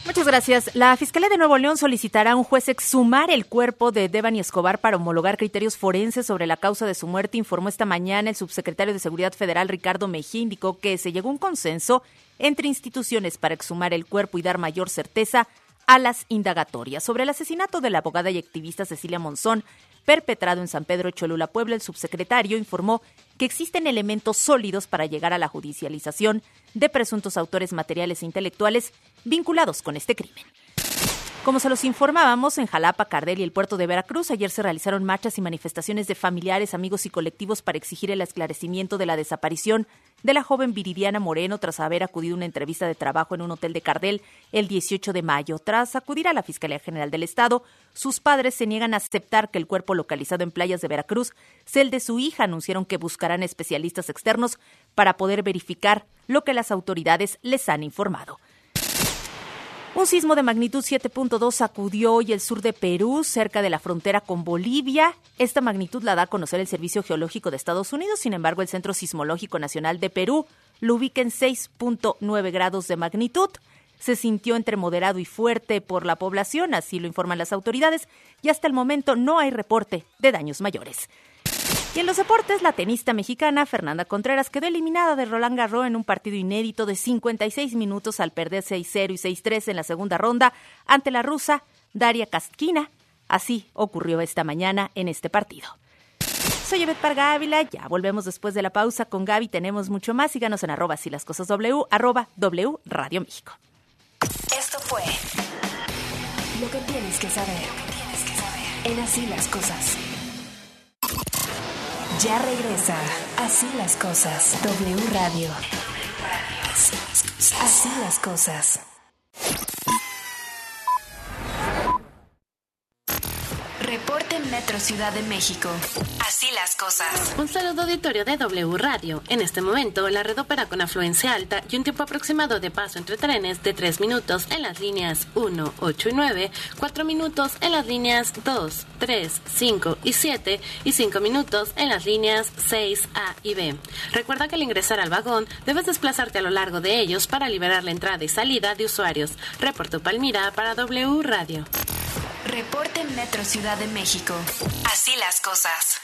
Muchas gracias. La Fiscalía de Nuevo León solicitará a un juez exhumar el cuerpo de Devani Escobar para homologar criterios forenses sobre la causa de su muerte, informó esta mañana el subsecretario de Seguridad Federal, Ricardo Mejía. Indicó que se llegó a un consenso entre instituciones para exhumar el cuerpo y dar mayor certeza a las indagatorias. Sobre el asesinato de la abogada y activista Cecilia Monzón, perpetrado en San Pedro Cholula, Puebla, el subsecretario informó que existen elementos sólidos para llegar a la judicialización de presuntos autores materiales e intelectuales vinculados con este crimen. Como se los informábamos, en Jalapa, Cardel y el puerto de Veracruz, ayer se realizaron marchas y manifestaciones de familiares, amigos y colectivos para exigir el esclarecimiento de la desaparición de la joven Viridiana Moreno tras haber acudido a una entrevista de trabajo en un hotel de Cardel el dieciocho de mayo. Tras acudir a la Fiscalía General del Estado, sus padres se niegan a aceptar que el cuerpo localizado en playas de Veracruz sea el de su hija. Anunciaron que buscarán especialistas externos para poder verificar lo que las autoridades les han informado. Un sismo de magnitud siete punto dos sacudió hoy el sur de Perú, cerca de la frontera con Bolivia. Esta magnitud la da a conocer el Servicio Geológico de Estados Unidos. Sin embargo, el Centro Sismológico Nacional de Perú lo ubica en seis punto nueve grados de magnitud. Se sintió entre moderado y fuerte por la población, así lo informan las autoridades, y hasta el momento no hay reporte de daños mayores. Y en los deportes, la tenista mexicana Fernanda Contreras quedó eliminada de Roland Garros en un partido inédito de cincuenta y seis minutos al perder seis cero y seis tres en la segunda ronda ante la rusa Daria Kaskina. Así ocurrió esta mañana en este partido. Soy Yvette Parga Ávila, ya volvemos después de la pausa con Gaby, tenemos mucho más. Síganos en arroba así las cosas W, arroba W Radio México. Esto fue lo que tienes que saber, lo que tienes que saber en Así las Cosas. Ya regresa Así las Cosas, W Radio. Así las Cosas. Reporte Metro Ciudad de México. Así las cosas. Un saludo auditorio de W Radio. En este momento, la red opera con afluencia alta y un tiempo aproximado de paso entre trenes de tres minutos en las líneas uno, ocho y nueve, cuatro minutos en las líneas dos, tres, cinco y siete y cinco minutos en las líneas seis A y B. Recuerda que al ingresar al vagón, debes desplazarte a lo largo de ellos para liberar la entrada y salida de usuarios. Reportó Palmira para W Radio. Reporte Metro Ciudad de México. Así las cosas.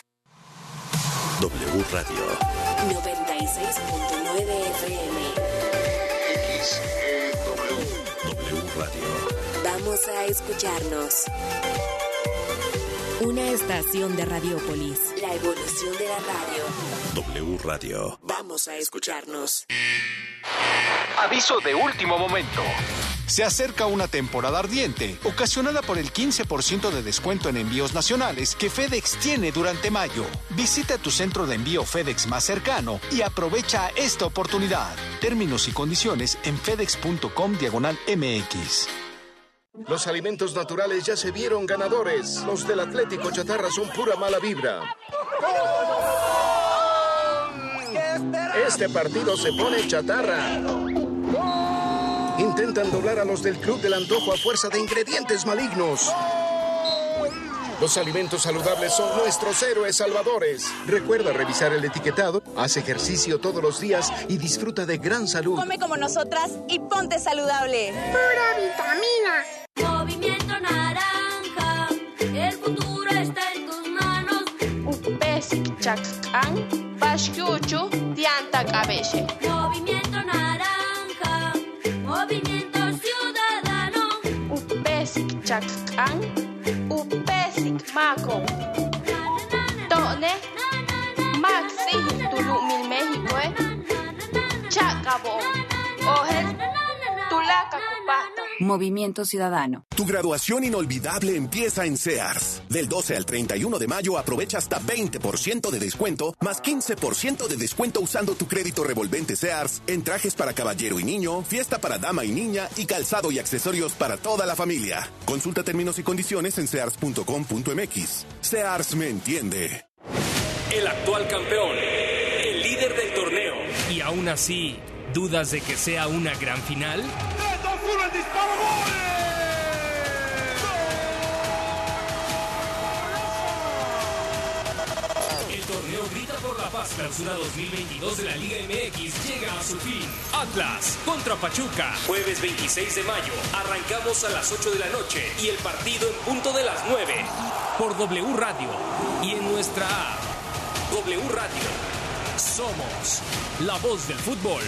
W Radio. noventa y seis punto nueve F M. X E W. W Radio. Vamos a escucharnos. Una estación de Radiópolis. La evolución de la radio. W Radio. Vamos a escucharnos. Aviso de último momento. Se acerca una temporada ardiente, ocasionada por el quince por ciento de descuento en envíos nacionales que FedEx tiene durante mayo. Visita tu centro de envío FedEx más cercano y aprovecha esta oportunidad. Términos y condiciones en fedex.com diagonal MX. Los alimentos naturales ya se vieron ganadores. Los del Atlético Chatarra son pura mala vibra. Este partido se pone chatarra. Intentan doblar a los del Club del Antojo a fuerza de ingredientes malignos. Los alimentos saludables son nuestros héroes salvadores. Recuerda revisar el etiquetado, haz ejercicio todos los días y disfruta de gran salud. Come como nosotras y ponte saludable. Pura vitamina. Movimiento Naranja, el futuro está en tus manos. Upesi chacán, pascucho, dianta cabece. Movimiento Naranja, movimiento ciudadano. Upesi chacán, upesi maco. Tone, maxi tulumil México, eh. Chacabo, ojel, tulaca cupata. Movimiento Ciudadano. Tu graduación inolvidable empieza en Sears. Del doce al treinta y uno de mayo aprovecha hasta veinte por ciento de descuento, más quince por ciento de descuento usando tu crédito revolvente Sears en trajes para caballero y niño, fiesta para dama y niña y calzado y accesorios para toda la familia. Consulta términos y condiciones en sears punto com punto m x. Sears me entiende. El actual campeón, el líder del torneo. Y aún así, ¿dudas de que sea una gran final? ¡El disparo, gol! El torneo grita por la Paz Clausura dos mil veintidós de la Liga M X llega a su fin. Atlas contra Pachuca, jueves veintiséis de mayo. Arrancamos a las ocho de la noche y el partido en punto de las nueve. Por W Radio y en nuestra app. W Radio. Somos la voz del fútbol.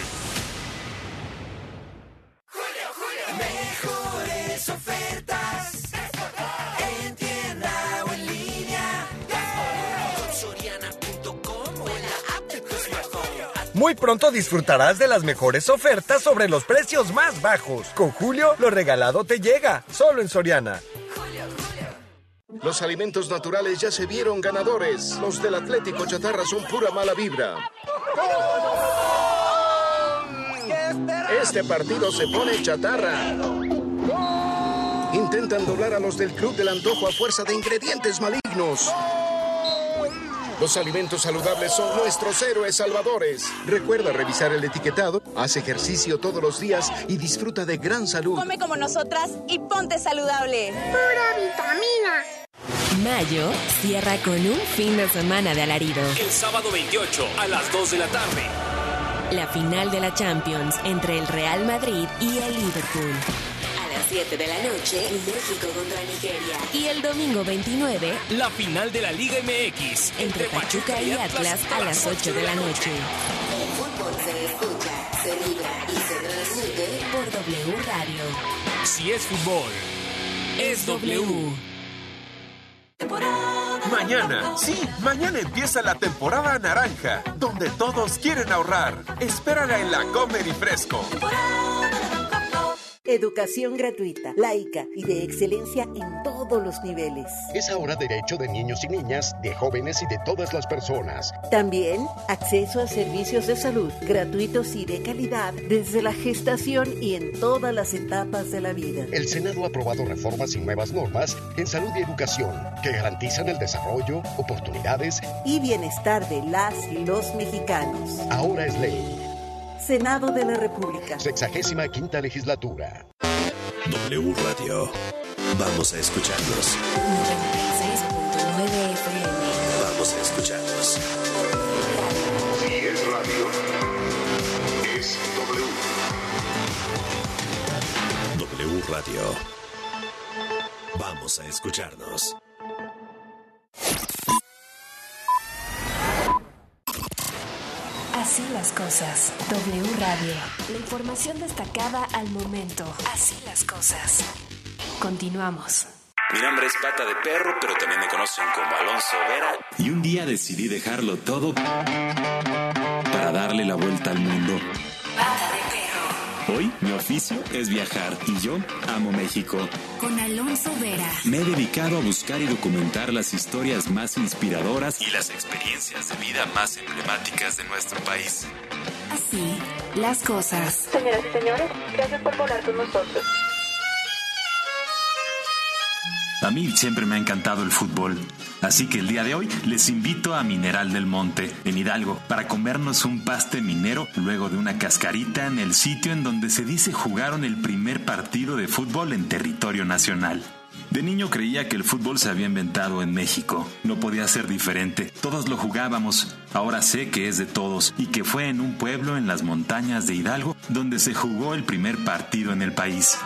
Julio, Julio. Mejores ofertas en tienda o en línea. Soriana punto com o en la app de tu smartphone. Muy pronto disfrutarás de las mejores ofertas sobre los precios más bajos. Con Julio, lo regalado te llega, solo en Soriana. Los alimentos naturales ya se vieron ganadores. Los del Atlético Chatarra son pura mala vibra. Este partido se pone chatarra. Intentan doblar a los del Club del Antojo a fuerza de ingredientes malignos. Los alimentos saludables son nuestros héroes salvadores. Recuerda revisar el etiquetado, haz ejercicio todos los días y disfruta de gran salud. Come como nosotras y ponte saludable. Pura vitamina. Mayo cierra con un fin de semana de alarido. El sábado veintiocho a las dos de la tarde. La final de la Champions entre el Real Madrid y el Liverpool. A las siete de la noche, México contra Nigeria. Y el domingo veintinueve, la final de la Liga M X entre Pachuca y Atlas a las ocho de la noche. El fútbol se escucha, se vibra y se transmite por W Radio. Si es fútbol, es W. Mañana, sí, mañana empieza la temporada naranja, donde todos quieren ahorrar. Espérala en la Comer y Fresco. Educación gratuita, laica y de excelencia en todos los niveles. Es ahora derecho de niños y niñas, de jóvenes y de todas las personas. También acceso a servicios de salud gratuitos y de calidad desde la gestación y en todas las etapas de la vida. El Senado ha aprobado reformas y nuevas normas en salud y educación que garantizan el desarrollo, oportunidades y bienestar de las y los mexicanos. Ahora es ley. Senado de la República. Sexagésima quinta legislatura. W Radio. Vamos a escucharnos. noventa y seis punto nueve F M. Vamos a escucharnos. Si es radio, es W. W Radio. Vamos a escucharnos. Así las cosas. W Radio. La información destacada al momento. Así las cosas. Continuamos. Mi nombre es Pata de Perro, pero también me conocen como Alonso Vera. Y un día decidí dejarlo todo para darle la vuelta al mundo. Pata de Perro. Hoy mi oficio es viajar y yo amo México. Con Alonso Vera. Me he dedicado a buscar y documentar las historias más inspiradoras y las experiencias de vida más emblemáticas de nuestro país. Así las cosas. Señoras y señores, gracias por volar con nosotros. A mí siempre me ha encantado el fútbol, así que el día de hoy les invito a Mineral del Monte, en Hidalgo, para comernos un paste minero luego de una cascarita en el sitio en donde se dice jugaron el primer partido de fútbol en territorio nacional. De niño creía que el fútbol se había inventado en México. No podía ser diferente. Todos lo jugábamos. Ahora sé que es de todos y que fue en un pueblo en las montañas de Hidalgo donde se jugó el primer partido en el país.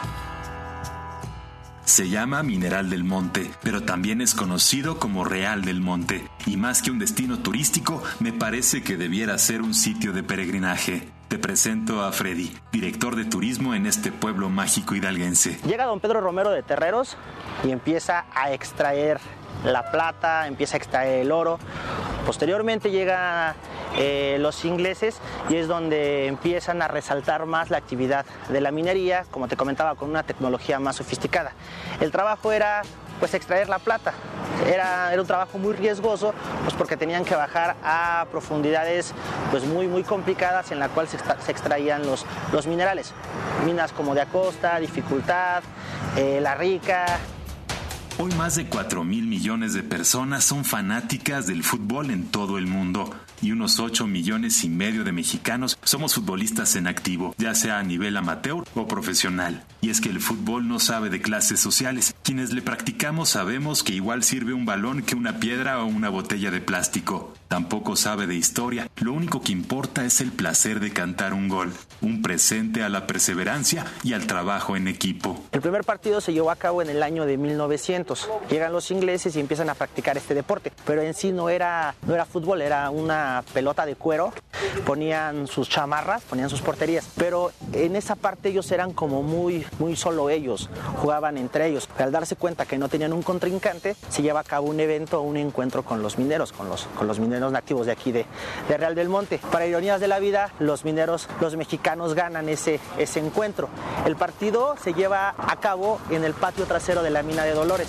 Se llama Mineral del Monte, pero también es conocido como Real del Monte. Y más que un destino turístico, me parece que debiera ser un sitio de peregrinaje. Te presento a Freddy, director de turismo en este pueblo mágico hidalguense. Llega don Pedro Romero de Terreros y empieza a extraer la plata, empieza a extraer el oro. Posteriormente llegan eh, los ingleses y es donde empiezan a resaltar más la actividad de la minería, como te comentaba, con una tecnología más sofisticada. El trabajo era pues extraer la plata. Era, era un trabajo muy riesgoso, pues porque tenían que bajar a profundidades pues muy muy complicadas en la cual se, extra, se extraían los, los minerales. Minas como de Acosta, Dificultad, eh, La Rica. Hoy más de cuatro mil millones de personas son fanáticas del fútbol en todo el mundo y unos ocho millones y medio de mexicanos somos futbolistas en activo, ya sea a nivel amateur o profesional. Y es que el fútbol no sabe de clases sociales. Quienes le practicamos sabemos que igual sirve un balón que una piedra o una botella de plástico. tampoco sabe de historia. Lo único que importa es el placer de cantar un gol, un presente a la perseverancia y al trabajo en equipo. El primer partido se llevó a cabo en el año de mil novecientos. Llegan los ingleses y empiezan a practicar este deporte, pero en sí no era, no era fútbol, era una pelota de cuero. Ponían sus chamarras, ponían sus porterías, pero en esa parte ellos eran como muy, muy solo ellos, jugaban entre ellos. Al darse cuenta que no tenían un contrincante, se lleva a cabo un evento, un encuentro con los mineros, con los, con los mineros nativos de aquí de, de Real del Monte. Para ironías de la vida, los mineros, los mexicanos ganan ese, ese encuentro. El partido se lleva a cabo en el patio trasero de la mina de Dolores.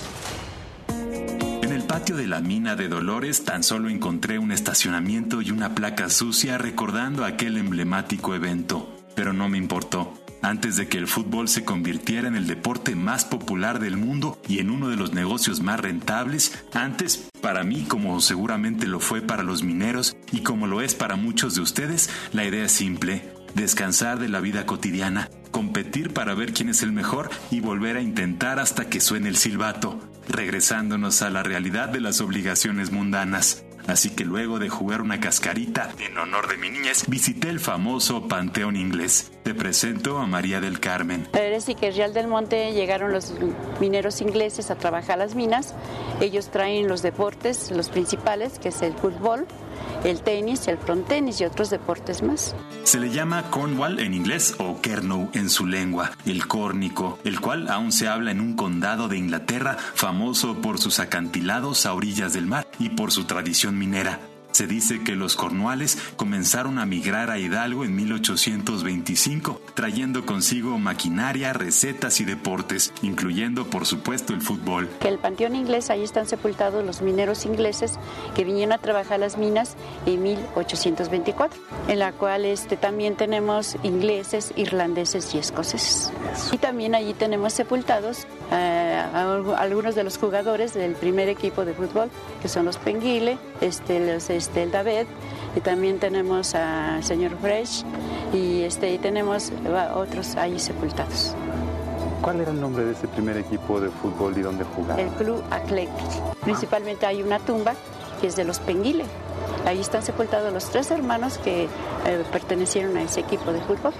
En el patio de la mina de Dolores tan solo encontré un estacionamiento y una placa sucia recordando aquel emblemático evento, pero no me importó. Antes de que el fútbol se convirtiera en el deporte más popular del mundo y en uno de los negocios más rentables, antes, para mí, como seguramente lo fue para los mineros y como lo es para muchos de ustedes, la idea es simple: descansar de la vida cotidiana, competir para ver quién es el mejor y volver a intentar hasta que suene el silbato, regresándonos a la realidad de las obligaciones mundanas. Así que luego de jugar una cascarita en honor de mi niñez, visité el famoso Panteón Inglés. Te presento a María del Carmen. Parece que en Real del Monte llegaron los mineros ingleses a trabajar las minas. Ellos traen los deportes, los principales, que es el fútbol, el tenis, el frontenis y otros deportes más. Se le llama Cornwall en inglés o Kernow en su lengua, el córnico, el cual aún se habla en un condado de Inglaterra famoso por sus acantilados a orillas del mar y por su tradición minera. Se dice que los cornuales comenzaron a migrar a Hidalgo en mil ochocientos veinticinco, trayendo consigo maquinaria, recetas y deportes, incluyendo por supuesto el fútbol. El Panteón Inglés, ahí están sepultados los mineros ingleses que vinieron a trabajar las minas en mil ochocientos veinticuatro, en la cual este, también tenemos ingleses, irlandeses y escoceses. Y también allí tenemos sepultados uh, a, a algunos de los jugadores del primer equipo de fútbol, que son los Penguile, este, los Este, el David, y también tenemos al señor Fresh y, este, y tenemos otros ahí sepultados. ¿Cuál era el nombre de ese primer equipo de fútbol y dónde jugaba? El Club Atlético. Principalmente hay una tumba que es de los Penguile. Ahí están sepultados los tres hermanos que eh, pertenecieron a ese equipo de fútbol.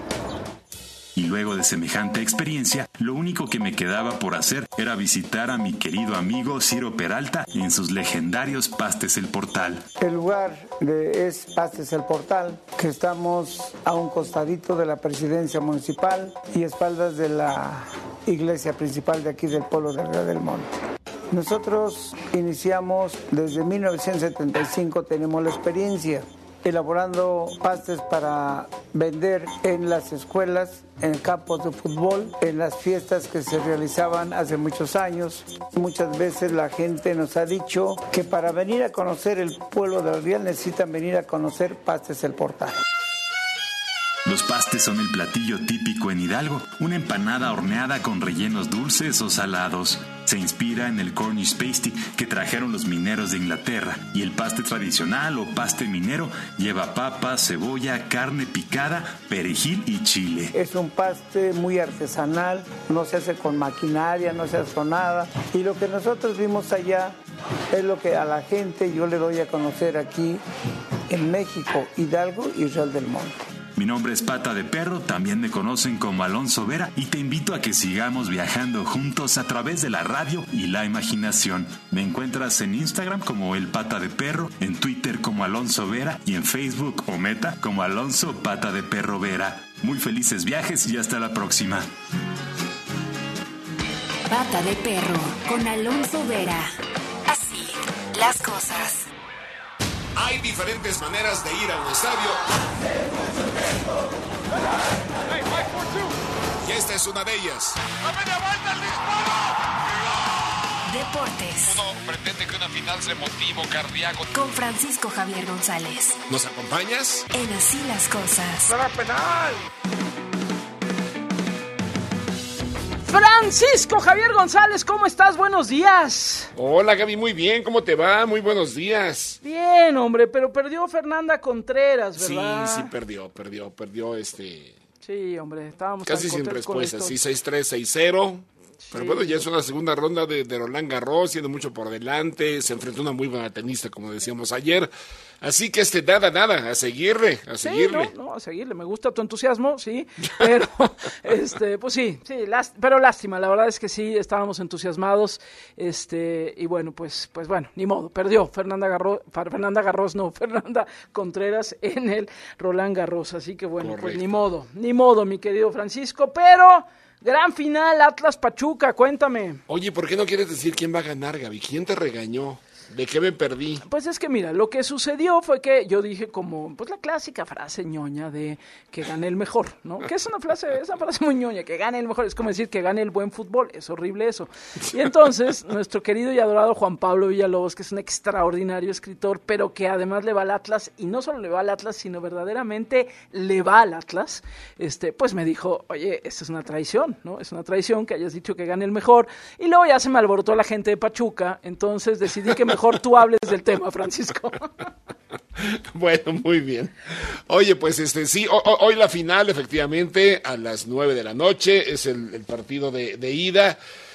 Y luego de semejante experiencia, lo único que me quedaba por hacer era visitar a mi querido amigo Ciro Peralta en sus legendarios Pastes El Portal. El lugar de, es Pastes El Portal, que estamos a un costadito de la presidencia municipal y espaldas de la iglesia principal de aquí del pueblo de Real del Monte. Nosotros iniciamos desde mil novecientos setenta y cinco, tenemos la experiencia elaborando pastes para vender en las escuelas, en campos de fútbol, en las fiestas que se realizaban hace muchos años. Muchas veces la gente nos ha dicho que para venir a conocer el pueblo del Real necesitan venir a conocer Pastes El Portal. Los pastes son el platillo típico en Hidalgo, una empanada horneada con rellenos dulces o salados. Se inspira en el Cornish pasty que trajeron los mineros de Inglaterra, y el paste tradicional o paste minero lleva papa, cebolla, carne picada, perejil y chile. Es un paste muy artesanal, no se hace con maquinaria, no se hace con nada, y lo que nosotros vimos allá es lo que a la gente yo le doy a conocer aquí en México, Hidalgo y Real del Monte. Mi nombre es Pata de Perro, también me conocen como Alonso Vera, y te invito a que sigamos viajando juntos a través de la radio y la imaginación. Me encuentras en Instagram como El Pata de Perro, en Twitter como Alonso Vera y en Facebook o Meta como Alonso Pata de Perro Vera. Muy felices viajes y hasta la próxima. Pata de Perro con Alonso Vera. Así las cosas. Hay diferentes maneras de ir a un estadio. Y esta es una de ellas. Deportes. Uno pretende que una final sea motivo cardíaco. Con Francisco Javier González. ¿Nos acompañas? En Así las cosas. ¡Será penal! Francisco Javier González, ¿cómo estás? Buenos días. Hola, Gaby, muy bien, ¿cómo te va? Muy buenos días. Bien, hombre, pero perdió Fernanda Contreras, ¿verdad? Sí, sí, perdió, perdió, perdió este... Sí, hombre, estábamos casi sin respuesta, sí, seis tres, seis cero. Pero bueno, ya es una segunda ronda de, de Roland Garros, tiene mucho por delante, se enfrentó a una muy buena tenista, como decíamos ayer. Así que este, nada, nada, a seguirle, a seguirle. Sí, no, no, a seguirle, me gusta tu entusiasmo, sí, pero, este, pues sí, sí, lás- pero lástima, la verdad es que sí, estábamos entusiasmados, este, y bueno, pues, pues bueno, ni modo, perdió Fernanda Garros, Fernanda Garros, no, Fernanda Contreras en el Roland Garros, así que bueno, Correcto. pues ni modo, ni modo, mi querido Francisco, pero... Gran final, Atlas Pachuca, cuéntame. Oye, ¿por qué no quieres decir quién va a ganar, Gaby? ¿Quién te regañó? ¿De qué me perdí? Pues es que mira, lo que sucedió fue que yo dije como, pues la clásica frase ñoña de que gane el mejor, ¿no? Que es una frase, es una frase muy ñoña, que gane el mejor, es como decir que gane el buen fútbol, es horrible eso. Y entonces, nuestro querido y adorado Juan Pablo Villalobos, que es un extraordinario escritor, pero que además le va al Atlas, y no solo le va al Atlas, sino verdaderamente le va al Atlas, este, pues me dijo, oye, esto es una traición, ¿no? Es una traición que hayas dicho que gane el mejor, y luego ya se me alborotó la gente de Pachuca, entonces decidí que mejor tú hables del tema, Francisco. Bueno, muy bien. Oye, pues este sí, ho- ho- hoy la final, efectivamente, a las nueve de la noche, es el, el partido de, de ida,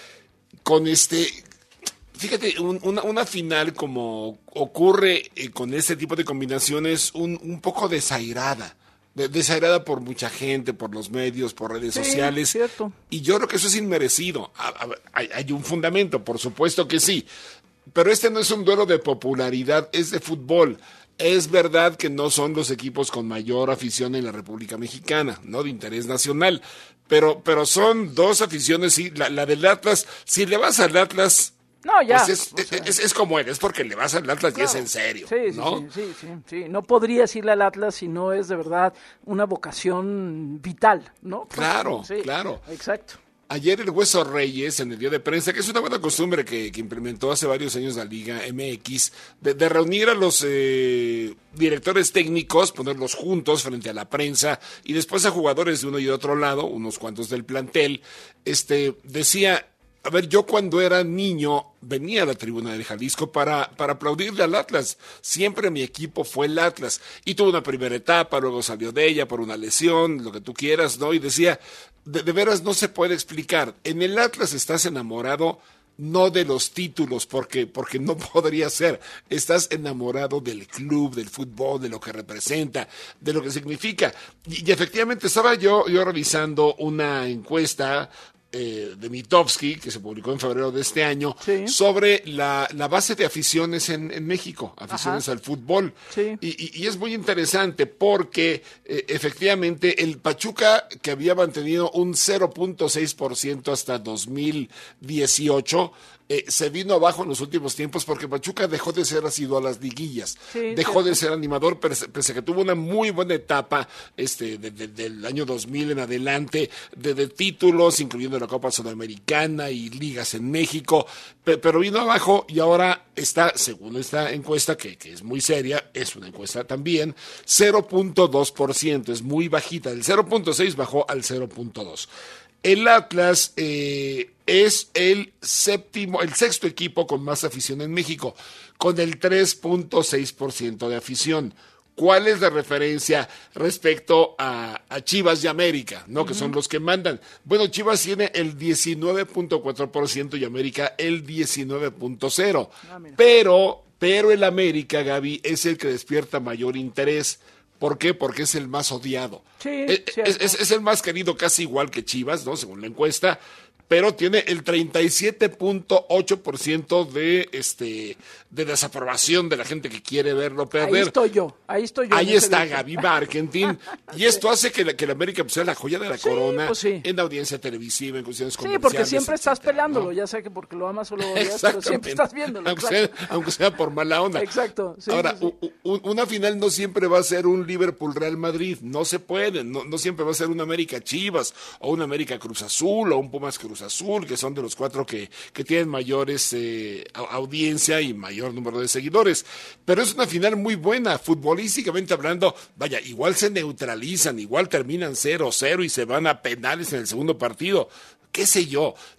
con este... Fíjate, un- una, una final como ocurre eh, con este tipo de combinaciones, un, un poco desairada. De- desairada por mucha gente, por los medios, por redes Sí, sociales. cierto. Y yo creo que eso es inmerecido. A- a- Hay, hay un fundamento, por supuesto que sí. Pero este no es un duelo de popularidad, es de fútbol. Es verdad que no son los equipos con mayor afición en la República Mexicana, ¿no? De interés nacional. Pero, pero son dos aficiones, sí. La, la del Atlas, si le vas al Atlas... No, ya. Pues es, o sea, es, es como eres, porque le vas al Atlas y es claro. en serio, Sí, sí, ¿no? sí, sí, sí, sí. No podrías irle al Atlas si no es de verdad una vocación vital, ¿no? Claro, Sí, claro. Exacto. Ayer el Hueso Reyes, en el día de prensa, que es una buena costumbre que, que implementó hace varios años la Liga M X, de, de reunir a los eh, directores técnicos, ponerlos juntos frente a la prensa, y después a jugadores de uno y de otro lado, unos cuantos del plantel, este, decía... A ver, yo cuando era niño venía a la tribuna del Jalisco para, para aplaudirle al Atlas. Siempre mi equipo fue el Atlas. Y tuvo una primera etapa, luego salió de ella por una lesión, lo que tú quieras, ¿no? Y decía, de, de veras no se puede explicar. En el Atlas estás enamorado no de los títulos, porque, porque no podría ser. Estás enamorado del club, del fútbol, de lo que representa, de lo que significa. Y, y efectivamente estaba yo, yo revisando una encuesta eh, de Mitofsky, que se publicó en febrero de este año, sí, sobre la, la base de aficiones en, en México, aficiones, ajá, al fútbol. Sí. Y, y, y es muy interesante porque eh, efectivamente el Pachuca, que había mantenido un cero punto seis por ciento hasta dos mil dieciocho, Eh, se vino abajo en los últimos tiempos porque Pachuca dejó de ser asiduo a las liguillas, sí, dejó sí. de ser animador, pese, pese a que tuvo una muy buena etapa este de, de, del año dos mil en adelante, de, de títulos, incluyendo la Copa Sudamericana y ligas en México, pe, pero vino abajo y ahora está, según esta encuesta, que, que es muy seria, es una encuesta también, cero punto dos por ciento, es muy bajita, del cero punto seis bajó al cero punto dos. El Atlas eh, es el séptimo, el sexto equipo con más afición en México, con el tres punto seis por ciento de afición. ¿Cuál es la referencia respecto a, a Chivas y América, no? Uh-huh. Que son los que mandan. Bueno, Chivas tiene el diecinueve punto cuatro por ciento y América el diecinueve punto cero. Ah, pero, pero el América, Gaby, es el que despierta mayor interés. ¿Por qué? Porque es el más odiado. Sí, es, es, es el más querido, casi igual que Chivas, ¿no? Según la encuesta, pero tiene el treinta y siete punto ocho por ciento de este de desaprobación de la gente que quiere verlo perder. Ahí estoy yo, ahí estoy yo. Ahí está Gaby Barkentin, y esto hace que la, que la América pues, sea la joya de la sí, corona, pues sí, en audiencia televisiva, en cuestiones comerciales. Sí, porque siempre estás etcétera, peleándolo, ¿no? Ya sé que porque lo amas o lo odias, pero siempre estás viéndolo. Aunque sea, aunque sea por mala onda. Exacto. Sí, Ahora, sí, sí. U, u, una final no siempre va a ser un Liverpool-Real Madrid, no se puede, no, no siempre va a ser un América Chivas, o un América Cruz Azul, o un Pumas Cruz Azul, que son de los cuatro que, que tienen mayores eh, audiencia y mayor número de seguidores. Pero es una final muy buena, futbolísticamente hablando. Vaya, igual se neutralizan, igual terminan cero cero y se van a penales en el segundo partido. Qué sé yo,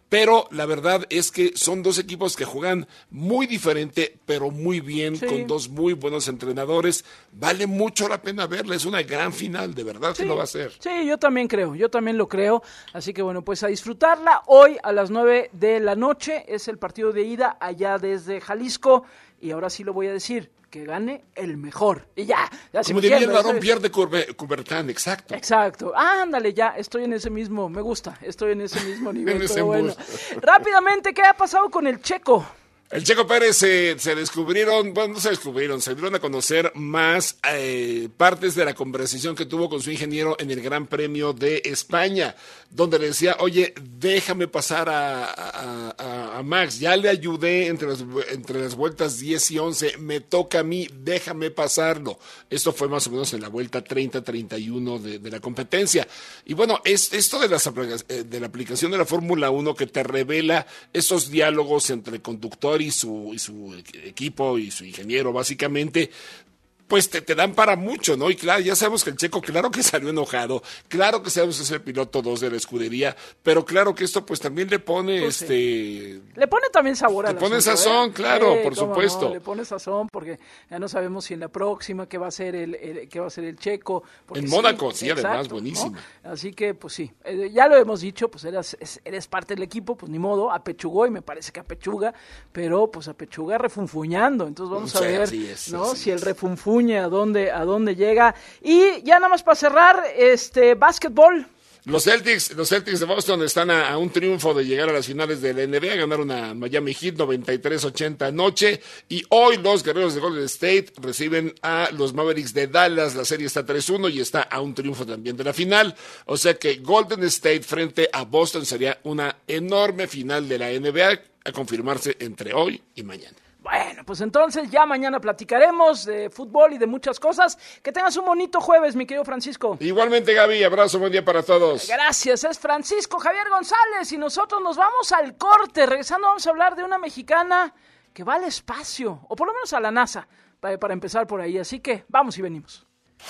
pero la verdad es que son dos equipos que juegan muy diferente, pero muy bien, sí. con dos muy buenos entrenadores. Vale mucho la pena verla, es una gran final, de verdad sí. que lo va a ser. Sí, yo también creo, yo también lo creo, así que bueno, pues a disfrutarla. Hoy a las nueve de la noche es el partido de ida allá desde Jalisco, y ahora sí lo voy a decir, que gane el mejor. Y ya, ya como diría el varón Pierre de Coubertin, exacto. Exacto. Ah, ándale, ya, estoy en ese mismo, me gusta, estoy en ese mismo nivel. Pero bueno. Rápidamente, ¿qué ha pasado con el Checo? El Checo Pérez eh, se descubrieron, bueno, no se descubrieron, se dieron a conocer más eh, partes de la conversación que tuvo con su ingeniero en el Gran Premio de España, donde le decía, oye, déjame pasar a, a, a, a Max, ya le ayudé entre las, entre las vueltas diez y once, me toca a mí, déjame pasarlo. Esto fue más o menos en la vuelta treinta treinta y uno de, de la competencia. Y bueno, es esto de, las, de la aplicación de la Fórmula uno que te revela esos diálogos entre conductores y su, y su equipo y su ingeniero, básicamente, pues te, te dan para mucho, ¿no? Y claro, ya sabemos que el Checo, claro que salió enojado, claro que sabemos que es el piloto dos de la escudería, pero claro que esto pues también le pone, pues este... Sí. Le pone también sabor a Le pone asunto, sazón, ¿eh? Claro, eh, por supuesto. No, le pone sazón porque ya no sabemos si en la próxima, qué va a ser el, el, qué va a ser el Checo. En sí, Mónaco, sí, exacto, además, buenísimo. ¿no? Así que, pues sí, eh, ya lo hemos dicho, pues eres, eres parte del equipo, pues ni modo, apechugó y me parece que apechuga, pero pues apechuga refunfuñando, entonces vamos sí, a ver, es, ¿no? Si el refunfuñe a dónde a dónde llega. Y ya nada más para cerrar, este básquetbol. Los Celtics, los Celtics de Boston están a, a un triunfo de llegar a las finales de la N B A, ganaron a Miami Heat noventa y tres ochenta anoche, y hoy los guerreros de Golden State reciben a los Mavericks de Dallas. La serie está tres uno y está a un triunfo también de la final, o sea que Golden State frente a Boston sería una enorme final de la N B A a confirmarse entre hoy y mañana. Bueno, pues entonces ya mañana platicaremos de fútbol y de muchas cosas. Que tengas un bonito jueves, mi querido Francisco. Igualmente, Gaby, abrazo, buen día para todos. Gracias, es Francisco Javier González y nosotros nos vamos al corte. Regresando vamos a hablar de una mexicana que va al espacio, o por lo menos a la NASA, para, para empezar por ahí. Así que vamos y venimos.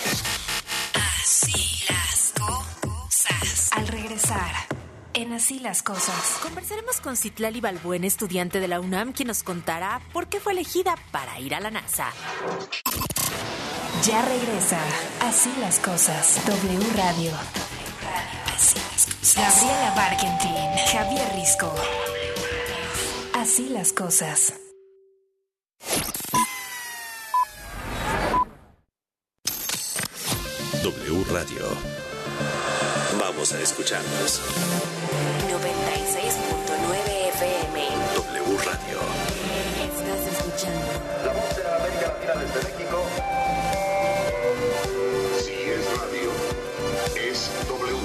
Así las cosas. Al regresar, en Así las Cosas, conversaremos con Citlali Balbuena, estudiante de la UNAM, quien nos contará por qué fue elegida para ir a la NASA. Ya regresa Así las Cosas, W Radio. Así las Cosas. Gabriela Barkentin, Javier Risco. Así las Cosas. W Radio. Vamos a escucharnos. noventa y seis punto nueve F M. W Radio. Estás escuchando la voz de la América Latina desde México. Si es radio, es W.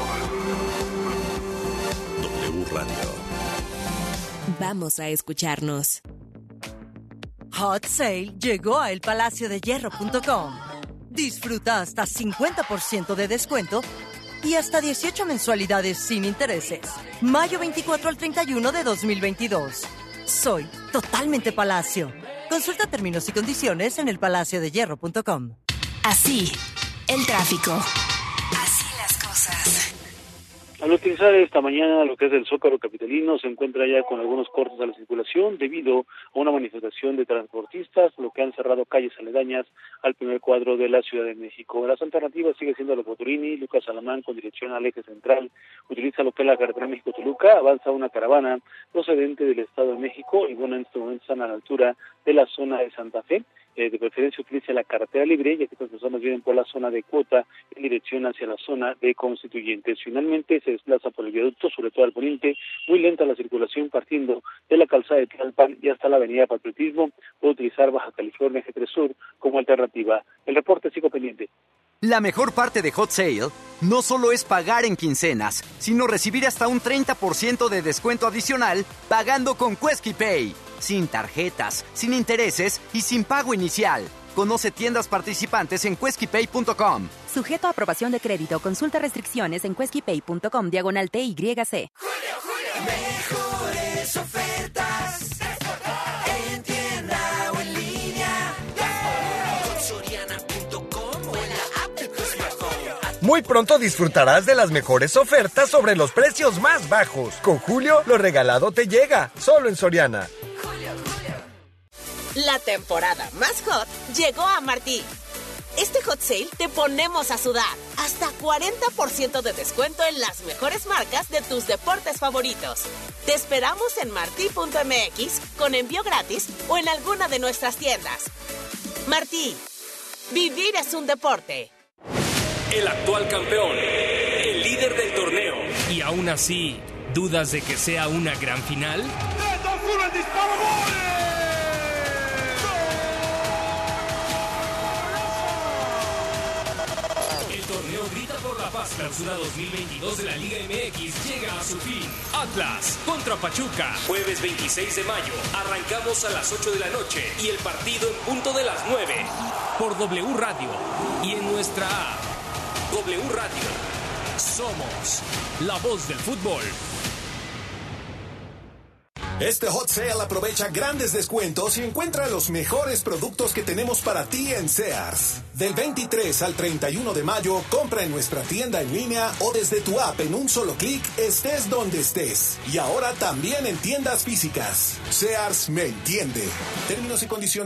W Radio. Vamos a escucharnos. Hot Sale llegó a el palacio de hierro punto com. Disfruta hasta cincuenta por ciento de descuento y hasta dieciocho mensualidades sin intereses. Mayo veinticuatro al treinta y uno de dos mil veintidós. Soy totalmente Palacio. Consulta términos y condiciones en el palacio de hierro punto com. Así, el tráfico. Así las cosas. Al utilizar esta mañana lo que es el Zócalo capitalino, se encuentra ya con algunos cortes a la circulación debido a una manifestación de transportistas, lo que han cerrado calles aledañas al primer cuadro de la Ciudad de México. Las alternativas sigue siendo la Boturini, Lucas Alamán con dirección al eje central, utiliza lo que es la carretera México-Toluca, avanza una caravana procedente del Estado de México y bueno, en este momento están a la altura de la zona de Santa Fe. Eh, de preferencia utiliza la carretera libre, ya que estas personas vienen por la zona de Cuota en dirección hacia la zona de Constituyentes. Finalmente se desplaza por el viaducto, sobre todo al poniente, muy lenta la circulación partiendo de la calzada de Tlalpan y hasta la avenida Patriotismo. Puede utilizar Baja California G tres Sur como alternativa. El reporte sigo pendiente. La mejor parte de Hot Sale no solo es pagar en quincenas, sino recibir hasta un treinta por ciento de descuento adicional pagando con Quesky Pay. Sin tarjetas, sin intereses y sin pago inicial. Conoce tiendas participantes en quesky pay punto com. Sujeto a aprobación de crédito. Consulta restricciones en quesky pay punto com diagonal T Y C. Julio, Julio. Mejores ofertas. En tienda o en línea. Con Soriana punto com o en la app de tu smartphone. Muy pronto disfrutarás de las mejores ofertas sobre los precios más bajos. Con Julio, lo regalado te llega, solo en Soriana. La temporada más hot llegó a Martí. Este hot sale te ponemos a sudar. Hasta cuarenta por ciento de descuento en las mejores marcas de tus deportes favoritos. Te esperamos en martí punto m x con envío gratis o en alguna de nuestras tiendas. Martí, vivir es un deporte. El actual campeón, el líder del torneo. Y aún así, ¿dudas de que sea una gran final? El torneo Grita por la Paz Clausura dos mil veintidós de la Liga M X llega a su fin. Atlas contra Pachuca, jueves veintiséis de mayo. Arrancamos a las ocho de la noche y el partido en punto de las nueve. Por W Radio y en nuestra app. W Radio. Somos la voz del fútbol. Este Hot Sale aprovecha grandes descuentos y encuentra los mejores productos que tenemos para ti en Sears. Del veintitrés al treinta y uno de mayo, compra en nuestra tienda en línea o desde tu app en un solo clic, estés donde estés. Y ahora también en tiendas físicas. Sears me entiende. Términos y condiciones.